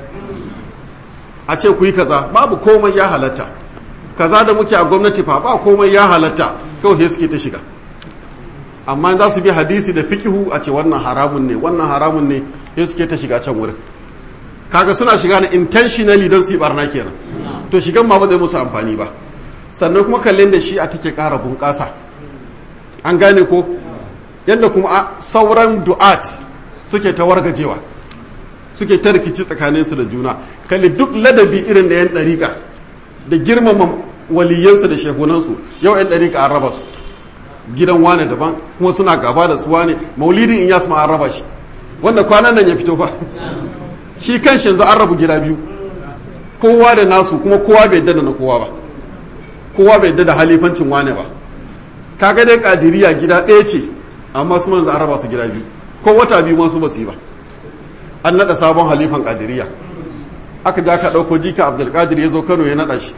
a ce ku yi kaza babu komai ya halatta kaza da muke a gwamnati fa ba komai ya halatta kawai sai suke ta shiga amma za su bi hadisi da fikihu a ce wannan haramun ne wannan haramun ne sai suke ta shiga can wurin kaga suna shiga na intentionally don su yi barna kenan to shigan ma ba zai musu amfani ba sannan kuma kallon da shi a take ƙara bunƙasa an gane ko yadda kuma sauran du'at suke ta wargajewa suke ta rikici tsakaninsu da juna kalli duk ladabi irin da yan ɗariƙa da girmama waliyansu da shehunansu yau yan ɗariƙa an raba su gidan wane daban kuma suna gaba da su wane maulidin in yasu ma an raba shi wanda kwanan nan ya fito fa shi kan shi yanzu an rabu gida biyu kowa da nasu kuma kowa bai yadda da na kowa ba kowa bai yadda da halifancin wane ba kaga dai kadiriya gida ɗaya ce amma su manzo an raba su gida biyu ko wata biyu masu ba su yi ba an naɗa sabon halifan kadiriya aka ja ka ɗauko jika abdulkadir ya zo kano ya naɗa shi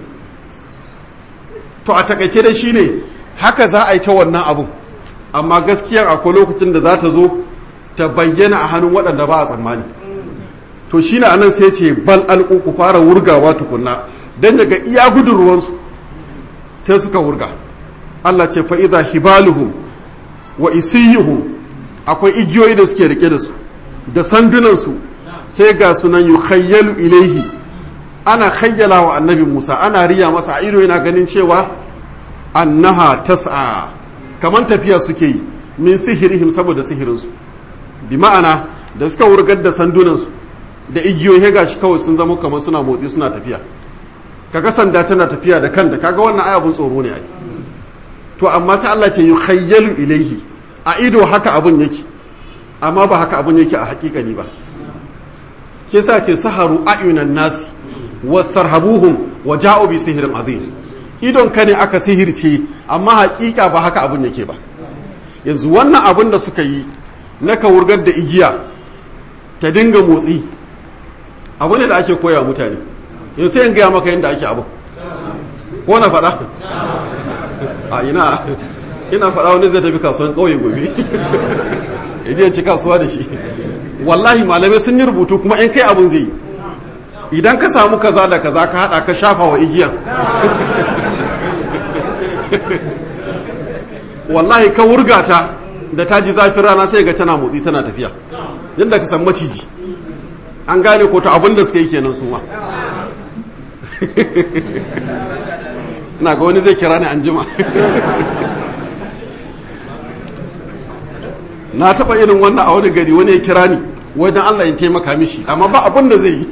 to a takaice da shi ne haka za a yi ta wannan abun amma gaskiyar akwai lokacin da za ta zo ta bayyana a hannun waɗanda ba a tsammani to shi ne anan sai ce bal alƙu ku fara wurgawa tukunna don daga iya gudun ruwansu sai suka wurga Allah ce fa'iza hibaluhum wa isiyuhum akwai igiyoyi da suke rike da su da sandunansu sai ga sunan yi khayyalu ilaihi ana khayyala wa annabi Musa ana riya masa a ido yana ganin cewa annaha tas'a kaman tafiya suke yi min sihirihim saboda sihirinsu bi ma'ana da suka wurgar da sandunansu da igiyoyi gashi kawai sun zama kamar suna motsi suna tafiya kaga sanda tana tafiya da kanta kaga wannan ayabun tsoro ne ai to amma sai Allah ce yukhayyalu ilaihi a ido haka abun yake amma ba haka abun yake a hakikani ba ke sa ce saharu ayunan nasi wasarhabuhum wa ja'u bi sihrin azim idon ka ne aka sihirce amma hakika ba haka abun yake ba yanzu wannan abun da suka yi na ka wurgar da igiya ta dinga motsi abu ne da ake koya mutane yanzu sai in gaya maka yadda ake abu ko na faɗa a ina ina faɗa wani zai tafi kasuwan ƙauye gobe idan ci kasuwa da shi wallahi malamai sun yi rubutu kuma in kai abun zai idan ka samu kaza da kaza ka haɗa ka shafa wa igiyan wallahi ka wurgata da ta ji zafin rana sai ga tana motsi tana tafiya yadda ka san maciji an gane ko ta abin da suka yi kenan su ma ina ga wani zai kira ni an jima na taba irin wannan a wani gari wani ya kira ni wajen Allah in taimaka mishi amma ba abin da zai yi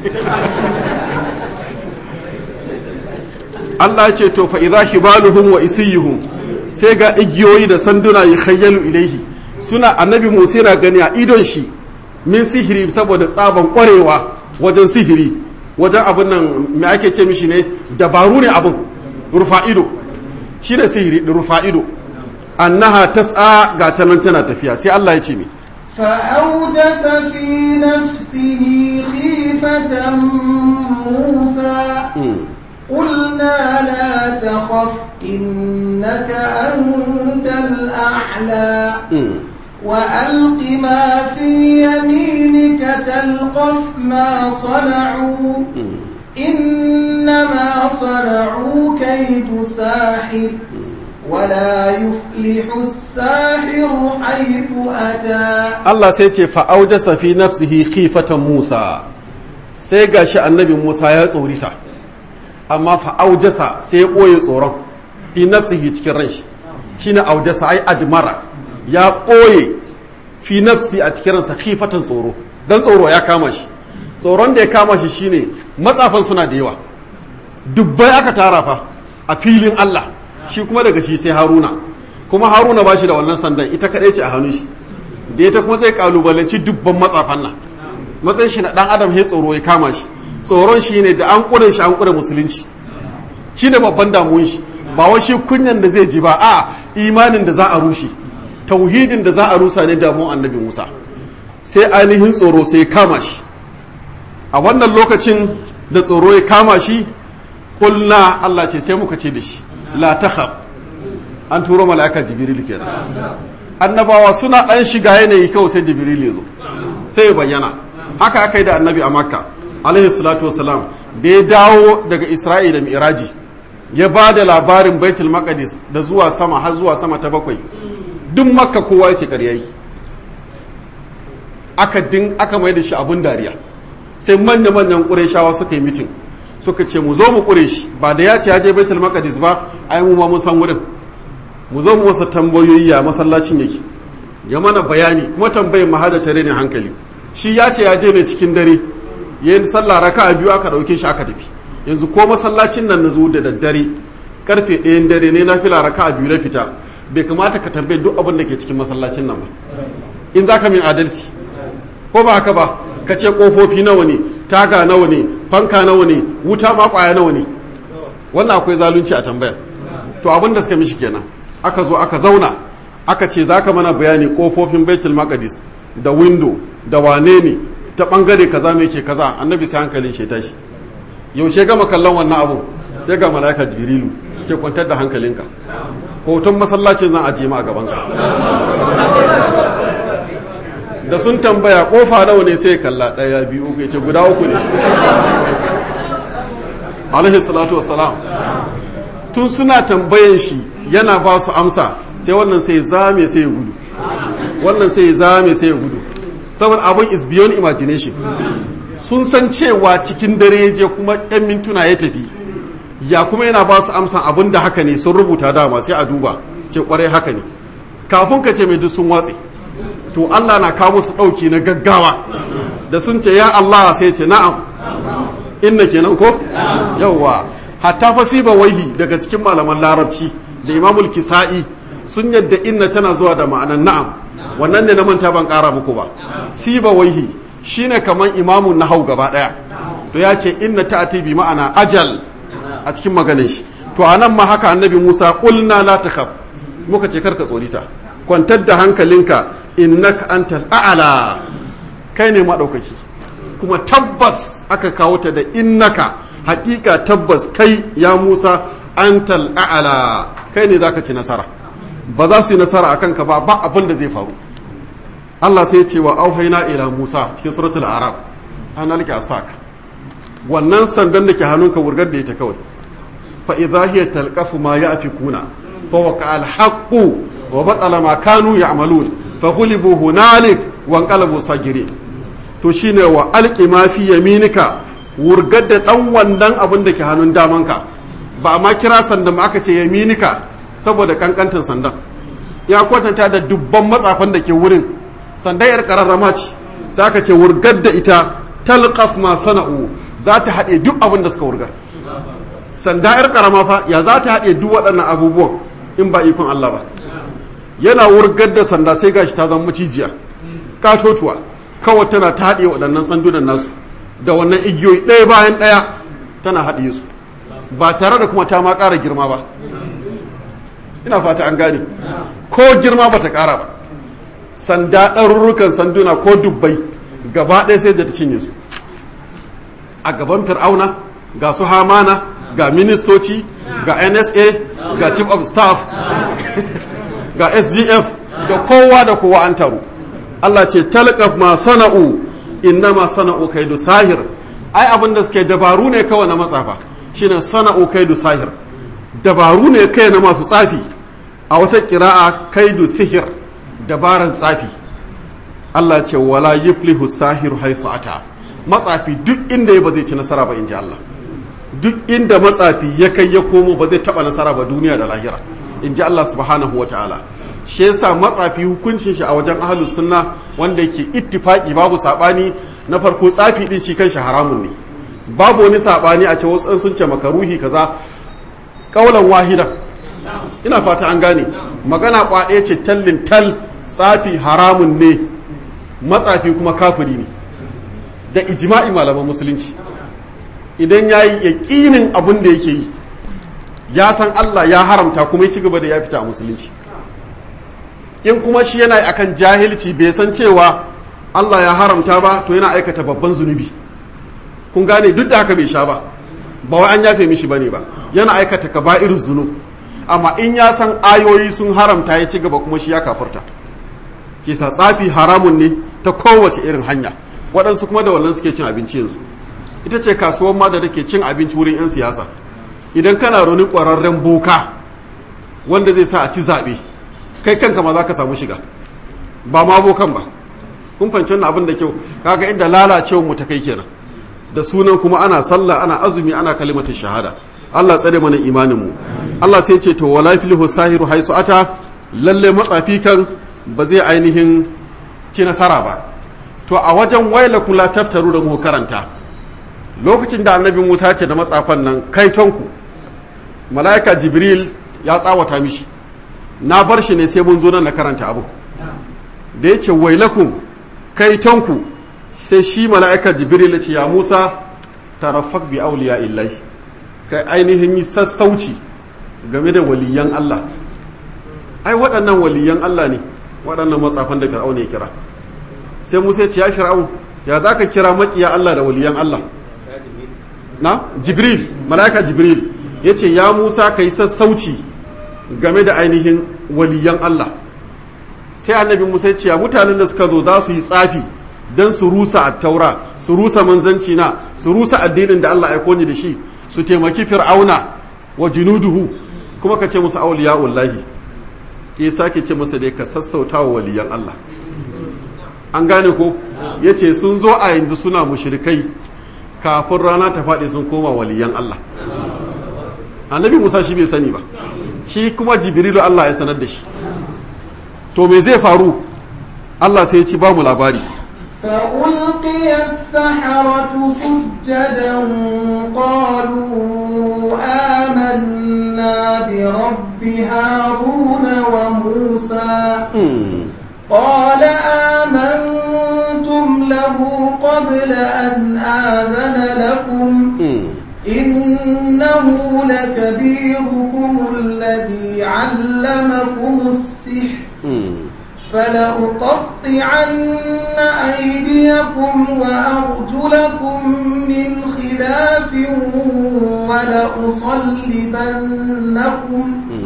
Allah ya ce to fa idza hibaluhum wa isiyuhum sai ga igiyoyi da sanduna yi khayyalu ilaihi suna annabi Musa yana gani a idon shi min sihiri saboda tsaban kwarewa wajen sihiri wajen abin nan me ake ce mishi ne dabaru ne abin rufa ido shi da sihiri da rufa ido annaha tas'a ga tanan tana tafiya sai Allah ya ce mi فأوجس في نفسه خيفة موسى قلنا لا تخف إنك أنت الأعلى وألق ما في يمينك تلقف ما صنعوا إنما صنعوا كيد ساحر ولا يفلح الساحر حيث أتى الله سيتي فأوجس في نفسه خيفة موسى سيغا شاء النبي موسى يا صوريتا أما فأوجس سيقوي صورا في نفسه تكرنش شين أوجس أي أدمر يا قوي في نفسي أتكرنس خيفة صورو dan tsoro ya kama shi tsoron da ya kama shi shine matsafan suna da yawa dubbai aka tara fa a filin Allah shi kuma daga shi sai Haruna kuma Haruna ba shi da wannan sandan ita kadai ce a hannun shi da ita kuma sai kalubalanci dubban matsafan nan matsayin shi na dan adam sai tsoro ya kama shi tsoron shi ne da an kure shi an kure musulunci shi ne babban damuwar shi ba wai shi kunyan da zai ji ba a imanin da za a rushe tauhidin da za a rusa ne damuwar annabi Musa sai ainihin tsoro sai ya kama shi a wannan lokacin da tsoro ya kama shi kulna Allah ce sai muka ce da shi la takhaf an turo mala'ika jibril kenan annabawa suna dan shiga yanayi kawai sai jibril ya zo sai ya bayyana haka aka yi da annabi a makka alaihi salatu wassalam da ya dawo daga isra'ila mi'raji ya ba da labarin baitul maqdis da zuwa sama har zuwa sama ta bakwai duk makka kowa ya ce ƙarya yi aka din aka mai da shi abun dariya sai manya-manyan ƙureshawa suka yi mitin suka ce mu zo mu ƙure shi ba da ya ce ya je baitul maqdis ba ai mu ma mun san wurin mu zo mu wasa tambayoyi ya masallacin yake ya mana bayani kuma tambayin ma hada tare ne hankali shi ya ce ya je ne cikin dare yayin sallah raka'a biyu aka dauke shi aka tafi yanzu ko masallacin nan na zo da daddare karfe ɗayan dare ne na fila raka'a biyu na fita bai kamata ka tambaye duk abin da ke cikin masallacin nan ba in zaka min adalci ko ba haka ba ka ce kofofi nawa ne taga nawa ne fanka nawa ne wuta ma kwaya nawa ne wannan akwai zalunci a tambayar to abin da suka mishi kenan aka zo aka zauna aka ce zaka mana bayani kofofin baitul maqdis da window da wane ne ta bangare kaza me yake kaza annabi sai hankalin shi tashi yaushe gama kallon wannan abun sai ga malaika jibrilu ce kwantar da hankalinka hoton masallacin zan ajiye ma a gaban ka da sun tambaya kofa nawa ne sai kalla daya biyu uku yace guda uku ne alaihi salatu wassalam tun suna tambayan shi yana ba su amsa sai wannan sai zame sai ya gudu wannan sai zame sai ya gudu saboda abin is beyond imagination sun san cewa cikin dare ya je kuma ɗan mintuna ya tafi ya kuma yana ba su amsan abin da haka ne sun rubuta dama sai a duba ce kwarai haka ne kafin ka ce mai duk sun watse to Allah na kawo su ɗauki na gaggawa da sun ce ya Allah sai ce na'am inna kenan ko yawwa hatta fasiba waihi daga cikin malaman larabci da imamul kisa'i sun yadda inna tana zuwa da ma'anan na'am wannan ne na manta ban kara muku ba siba waihi shine kaman imamun nahau gaba daya to ya ce inna ta'ati bi ma'ana ajal a cikin maganin shi to anan ma haka annabi Musa qulna la takhaf muka ce karka tsorita kwantar da hankalinka innaka antal a'la kai ne madaukaki kuma tabbas aka kawo ta da innaka hakika tabbas kai ya Musa antal a'la kai ne zaka ci nasara ba za su yi nasara akan ka ba ba abin da zai faru Allah sai ya ce wa auhayna ila Musa cikin suratul arab analika asak wannan sandan da ke hannunka wurgar da ita kawai fa idha hiya talqafu ma ya'fikuna fa waqa al haqqu wa batala ma kanu ya'malun fa ghulibu hunalik wa anqalabu sagirin to shine wa alqi ma fi yaminika wurgar da dan wannan abin da ke hannun damanka ba ma kira sandan ma aka ce yaminika saboda kankantar sandan ya kwatanta da dubban matsafan da ke wurin sandan yar kararrama ce sai aka ce wurgar da ita talqaf ma sana'u za ta haɗe duk abin da suka wurgar sanda yar karama fa ya za ta haɗe duk waɗannan abubuwan in ba ikon Allah ba yana wurgar da sanda sai gashi ta zama macijiya katotuwa kawai tana ta haɗe waɗannan sandunan nasu da wannan igiyoyi ɗaya bayan ɗaya tana haɗe su ba tare da kuma ta ma ƙara girma ba ina fata an gane ko girma ba ta ƙara ba sanda ɗarurrukan sanduna ko dubbai gaba ɗaya sai da ta cinye su a gaban fir'auna ga su hamana ga ministoci ga N S A ga chief of staff ga S G F da kowa da kowa an taru Allah ce talqaf ma sana'u innama sana'u kaidu sahir ai abin da suke dabaru ne kawai na matsafa shine sana'u kaidu sahir dabaru ne kai na masu tsafi a wata kira'a kaidu sihir dabaran tsafi Allah ce wala yuflihu sahiru haythu ata matsafi duk inda ba zai ci nasara ba inji Allah duk inda matsafi ya kai ya komo ba zai taba nasara ba duniya da lahira inji Allah subhanahu wataala shi yasa matsafi hukuncin shi a wajen ahlus sunna wanda yake ittifaki babu sabani na farko tsafi din shi kanshi haramun ne babu wani sabani a ce wasu sun ce makaruhi kaza kaulan wahida ina fata an gane magana kwaɗe ce tallin tal tsafi haramun ne matsafi kuma kafiri ne da ijma'i malaman musulunci idan ya yi yaƙinin abin da yake yi ya san Allah ya haramta kuma ya ci gaba da ya fita a musulunci in kuma shi yana akan jahilci bai san cewa Allah ya haramta ba to yana aikata babban zunubi kun gane duk da haka bai sha ba ba wai an yafe mishi bane ba yana aikata kaba'irul zunub amma in ya san ayoyi sun haramta ya ci gaba kuma shi ya kafurta kisa tsafi haramun ne ta kowace irin hanya waɗansu kuma da wannan suke cin abinci yanzu ita ce kasuwar ma da take cin abinci wurin 'yan siyasa idan kana roni ƙwararren boka wanda zai sa a ci zaɓe kai kanka ma za ka samu shiga ba ma bokan ba kun fahimci wannan abin da kyau kaga inda lalacewar mu ta kai kenan da sunan kuma ana sallah ana azumi ana kalimatar shahada Allah tsare mana imanin mu Allah sai ce to wala filihu sahiru haisu ata lalle matsafi kan ba zai ainihin ci nasara ba to a wajen waila kula taftaru da mu karanta lokacin da annabi Musa ce da matsafan nan kai tonku malaika Jibril ya tsawata mishi na bar shi ne sai mun zo nan na karanta abu da ya ce wailakum kai tonku sai shi malaika Jibril ya ce ya Musa taraffaq bi awliya illahi kai ainihin yi sassauci game da waliyan Allah ai waɗannan waliyan Allah ne waɗannan matsafan da Fir'aun ya kira sai Musa ya ce ya Fir'aun ya zaka kira makiya Allah da waliyan Allah na Jibril malaika Jibril ya ce ya Musa kai sassauci game da ainihin waliyan Allah sai annabi Musa ya ce ya mutanen da suka zo za su yi tsafi don su rusa at-taura su rusa manzanci na su rusa addinin da Allah ya koni da shi su taimaki fir'auna wa junuduhu kuma ka ce musu awliya'ullahi ke sake ce masa dai ka sassauta wa waliyan Allah an gane ko yace sun zo a yanzu suna mushrikai kafin rana ta faɗi sun koma waliyan Allah annabi Musa shi bai sani ba shi kuma Jibrilu Allah ya sanar da shi to me zai faru Allah sai ya ci ba mu labari فألقي السحرة سجدا قالوا آمنا برب هارون وموسى قال آمنتم له قبل أن آذن لكم إنه لكبيركم الذي علمكم السحر فلأقطعن أيديكم وأرجلكم من خلاف ولأصلبنكم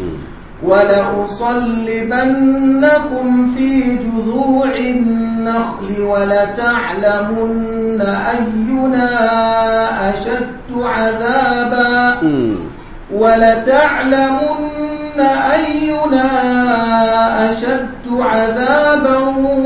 ولأصلبنكم في جذوع النخل ولتعلمن أينا أشد عذابا ولتعلمن أينا أشد عذابا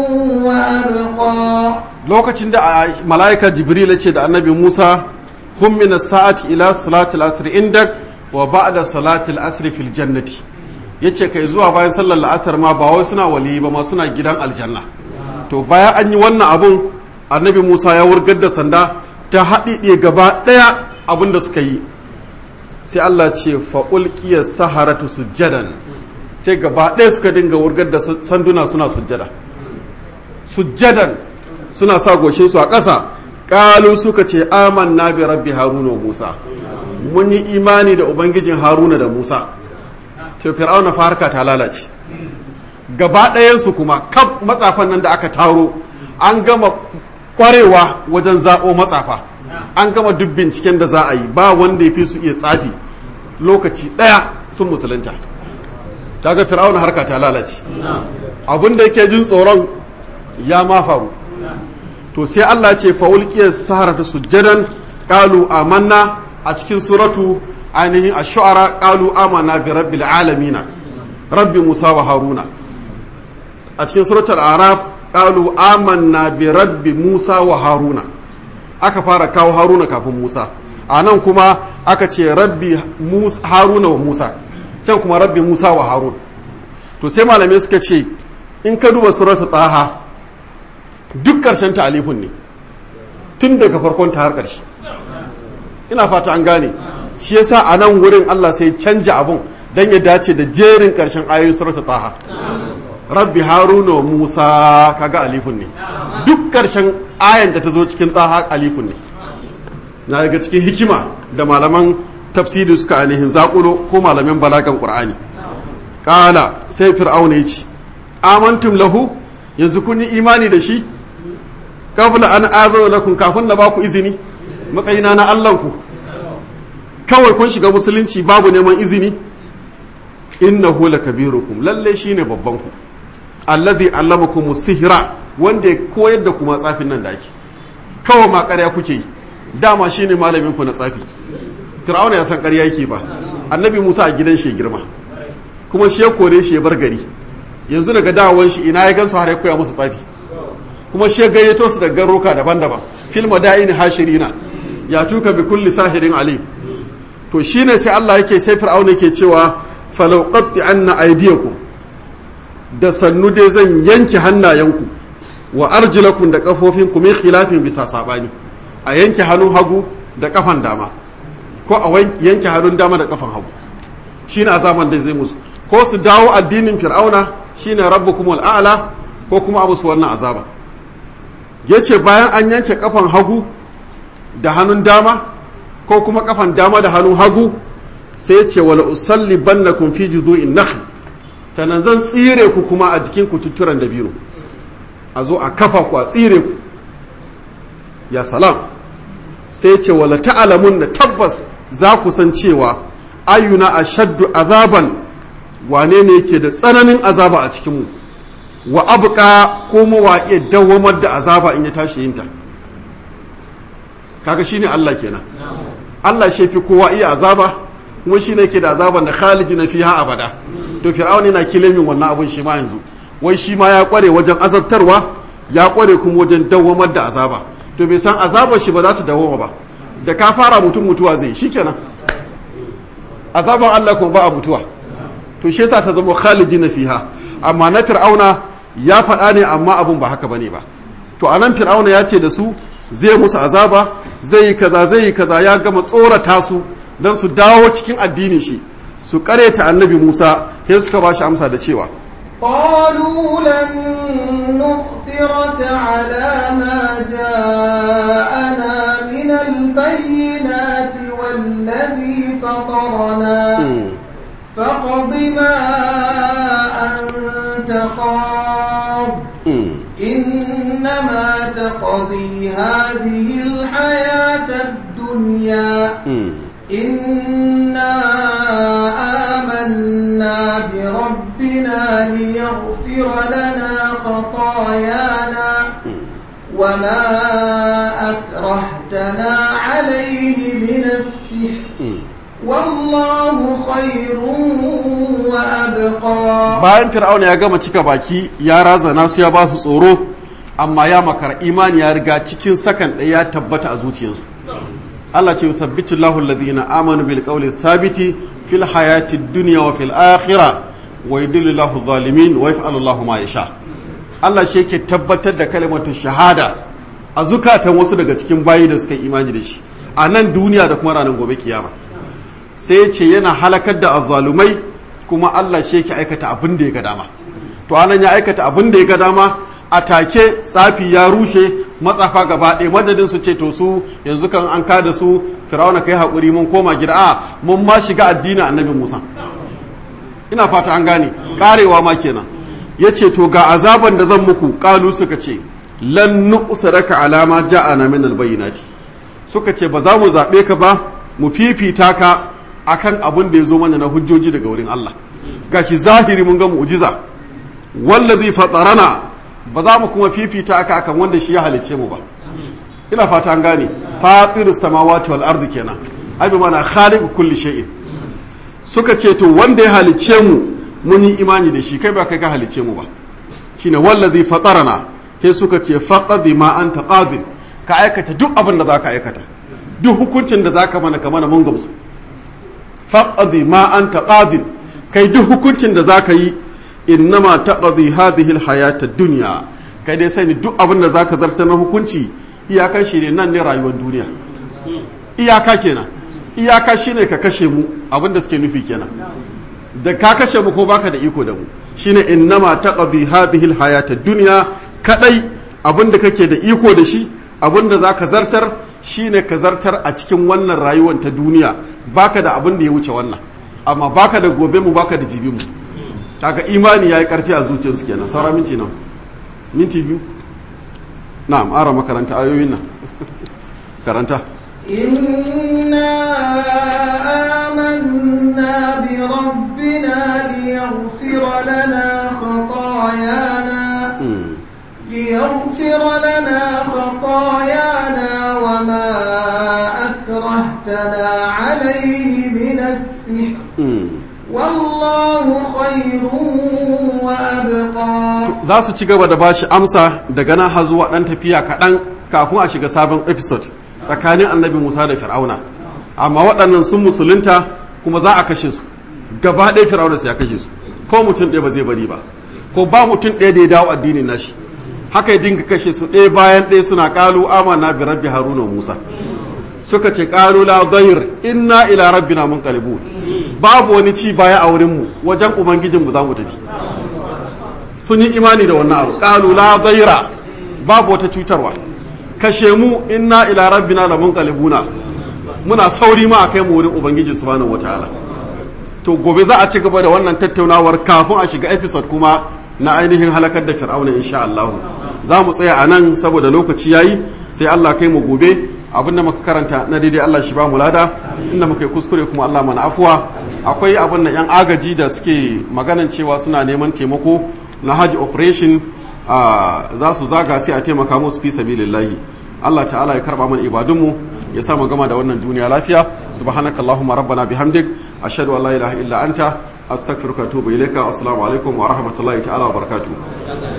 وأبقى. lokacin da malaika jibril ce da annabi Musa hum min as-sa'ati ila salati al-asr indak wa ba'da salati al-asr fil jannati, yace kai zuwa bayan sallar la'asar ma ba wai suna wali ba ma suna gidan aljanna. To bayan an yi wannan abun annabi Musa ya wurgar da sanda ta haɗiɗe gaba ɗaya abin da suka yi, sai Allah ce fa'ulƙiyar saharatu sujjadan, sai gaba ɗaya suka dinga wurgar da sanduna suna sujjada sujjadan suna sa goshinsu a ƙasa. ƙalu suka ce amanna bi rabbi haruna wa musa, mun yi imani da ubangijin haruna da musa. to fir'auna fa harka ta lalace gaba ɗayansu kuma kaf matsafan nan da aka taro an gama ƙwarewa wajen zaɓo matsafa, an gama duk binciken da za a yi, ba wanda ya fi su iya tsafi. Lokaci ɗaya sun musulunta. daga fir'auna harka ta lalace, abin da yake jin tsoron ya ma faru. To sai Allah ce fa'ulqiyas saharatu sujjadan qalu amanna, a cikin suratu ainihin ash-shu'ara qalu amanna bi rabbil alamin rabbi musa wa haruna. A cikin suratul araf qalu amanna bi rabbi musa wa haruna, aka fara kawo haruna kafin musa. A nan kuma aka ce rabbi musa haruna wa musa, can kuma rabbi musa wa harun. To sai malamai suka ce in ka duba suratul taha duk karshen ta alifun ne tun daga farkon ta har karshe, ina fata an gane. shi yasa a nan wurin Allah sai canja abun dan ya dace da jerin karshen ayoyin suratul taha. rabbi haruna wa musa, kaga alifun ne, duk karshen ayan da ta zo cikin taha alifun ne. na daga cikin hikima da malaman tafsiri suka ainihin zakulo ko malamin balagan qur'ani. Kala sai fir'auna ya ce amantum lahu, yanzu kun yi imani da shi qabla an azana lakum, kafin na baku izini matsayina na Allahnku, kawai kun shiga musulunci babu neman izini. innahu lakabirukum, lalle shine babban ku, allazi allamakum sihra, wanda ya koyar da kuma tsafin nan da ake, kawai ma ƙarya kuke yi, dama shine malamin ku na tsafi. Fir'auna ya san ƙarya yake ba, annabi Musa a gidan shi girma, kuma shi ya kore shi ya bar gari, yanzu daga dawon shi ina ya gansu har ya koya musu tsafi, kuma shi ya gayyato su da garuka daban-daban, fil madaini hashirina ya tuka bi kulli sahirin alim. To shine sai Allah yake, sai Fir'auna yake cewa falau qatti anna aydiyakum, da sannu dai zan yanke hannayenku, wa arjulakum da kafofinku min khilafin bisa sabani, a yanke hannun hagu da kafan dama, ko a yanke hannun dama da kafan hagu, shine azaban da zai musu, ko su dawo addinin Fir'auna shine rabbukumul a'la, ko kuma a musu wannan azaba. Yace bayan an yanke kafan hagu da hannun dama, ko kuma kafan dama da hannun hagu, sai ya ce wala usalli bannakum fi juzu'in nakhl, tanan zan tsire ku kuma a jikin ku tutturan dabino, a zo a kafa ku a tsire ku. Ya salam. Sai ce wala ta'lamun, da tabbas za ku san cewa ayyuna ashaddu azaban, wane ne yake da tsananin azaba a cikin mu, wa abqa, ko mu wa iya dawamar da azaba in ya tashi yinta. Kaga shine Allah kenan. Allah shi fi kowa iya azaba, kuma shi ne ke da azaban da khalidina fiha abada. To Fir'aun yana kilemin wannan abun shi ma yanzu, wai shi ma ya kware wajen azabtarwa, ya kware kuma wajen dawamar da azaba. To bai san azabar shi ba za ta dawoma ba, da ka fara mutum mutuwa zai, shikenan. Azaban Allah kuma ba a mutuwa, to shi yasa ta zama khalidina fiha. Amma na Fir'auna ya faɗa ne, amma abun ba haka bane ba. To anan Fir'auna ya ce da su zai musu azaba, zai yi kaza zai yi kaza, ya gama tsorata su don su dawo cikin addinin shi, su kareta annabi Musa. Sai suka ba shi amsa da cewa قالوا لن نؤثرك على ما جاءنا من البينات والذي فطرنا فاقض ما أنت قاض إنما تقضي هذه الحياة الدنيا إنا آمنا بربنا ليغفر لنا خطايانا وما أكرهتنا عليه من السحر والله خير وأبقى. bayan fir'auna ya gama cika baki ya razana su ya ba su tsoro, amma ya makara imani ya riga cikin sakan ɗaya ya tabbata a zuciyarsu. Allah ce yuthabbitu Allahu alladhina amanu bil qawli thabiti fil hayati dunya wa fil akhirah wa yudillu Allahu adh-dhalimin wa yaf'alu Allahu ma yasha. Allah shi yake tabbatar da kalimatu shahada a zukatan wasu daga cikin bayi da suka imani da shi a nan duniya da kuma ranar gobe kiyama. Sai ce yana halakar da azzalumai, kuma Allah shi yake aikata abin da ya ga dama. To anan ya aikata abin da ya ga dama, a take tsafi ya rushe, matsafa gaba ɗaya madadin su ce to su yanzu kan an kada su Fir'auna kai haƙuri mun koma gida, a mun ma shiga addinin Annabi Musa. Ina fata an gane, karewa ma kenan. Yace to ga azaban da zan muku, qalu suka ce lan nu'siraka ala ma ja'ana min al-bayyinati. Suka ce ba za mu zabe ka ba, mu fifita ka akan abin da ya zo mana na hujjoji daga wurin Allah. Gashi zahiri mun ga mu'jiza. Wallazi fatarana, ba za mu kuma fifita aka akan wanda shi ya halice mu ba. Ina fata an gane, fatirus samawati wal ardi kenan, abi mana khaliqu kulli shay'in. Suka ce to wanda ya halice mu mun yi imani da shi, kai ba kai ka halice mu ba. Shine wallazi fatarana, sai suka ce faqadi ma anta qadin, ka aikata duk abin da zaka aikata, duk hukuncin da zaka mana ka mana mun gamsu. faqadi ma anta qadin, kai duk hukuncin da zaka yi, innama taqdi hadhihi alhayata ad-dunya, kai dai sani duk abin da zaka zartar na hukunci iyakan shi ne nan ne rayuwar duniya. Iyaka kenan, iyaka shine ka kashe mu, abin da suke nufi kenan. Da ka kashe mu ko baka da iko da mu, shine innama taqdi hadhihi alhayata ad-dunya, kadai abin da kake da iko da shi, abin da zaka zartar shine ka zartar a cikin wannan rayuwar ta duniya, baka da abin da ya wuce wannan, amma baka da gobe mu, baka da jibi mu. Kaga imani yayi karfi a zuciyarsu kenan. Saura minti nan, minti biyu. Na'am, ara makaranta ayoyin nan. Karanta. Inna amanna bi rabbina liyaghfira lana khatayana liyaghfira lana khatayana wa ma akrahtana alayhi min as-sihr wallahu khairun wa abqa. Za su ci gaba da bashi amsa daga nan har zuwa dan tafiya kaɗan kafin a shiga sabon episode tsakanin Annabi Musa da Fir'auna. Amma waɗannan sun musulunta kuma za a kashe su. Gaba ɗaya Fir'auna sai ya kashe su. Ko mutum ɗaya ba zai bari ba. Ko ba mutum ɗaya da ya dawo addinin nashi. Haka ya dinga kashe su ɗaya bayan ɗaya suna qalu amanna bi rabbi Haruna wa Musa. Suka ce qalu la dhayr inna ila rabbina munqalibun. Babu wani ci baya a wurin mu, wajen ubangijin mu za mu tafi. Sun yi imani da wannan abu. Qalu la dhayra, babu wata cutarwa. Kashe mu inna ila rabbina lamunqalibuna. Muna sauri ma akai mu wurin ubangiji subhanahu wataala. To gobe za a ci gaba da wannan tattaunawar kafin a shiga episode kuma na ainihin halakar da Fir'auna insha Allah. Za mu tsaya a nan saboda lokaci yayi, sai Allah kai mu gobe. Abin da muka karanta na daidai Allah shi ba mu lada, inda muka yi kuskure kuma Allah mana afuwa. Akwai abin da 'yan agaji da suke maganan cewa suna neman taimako na hajj operation, za su zaga sai a taimaka musu fi sabilillahi. Allah ta'ala ya karba mana ibadunmu, ya sa mu gama da wannan duniya lafiya. Subhanakallahumma rabbana bihamdik, ashhadu an la ilaha illa anta, astaghfiruka wa atubu ilaika. Assalamu alaikum wa rahmatullahi ta'ala wa barakatuh.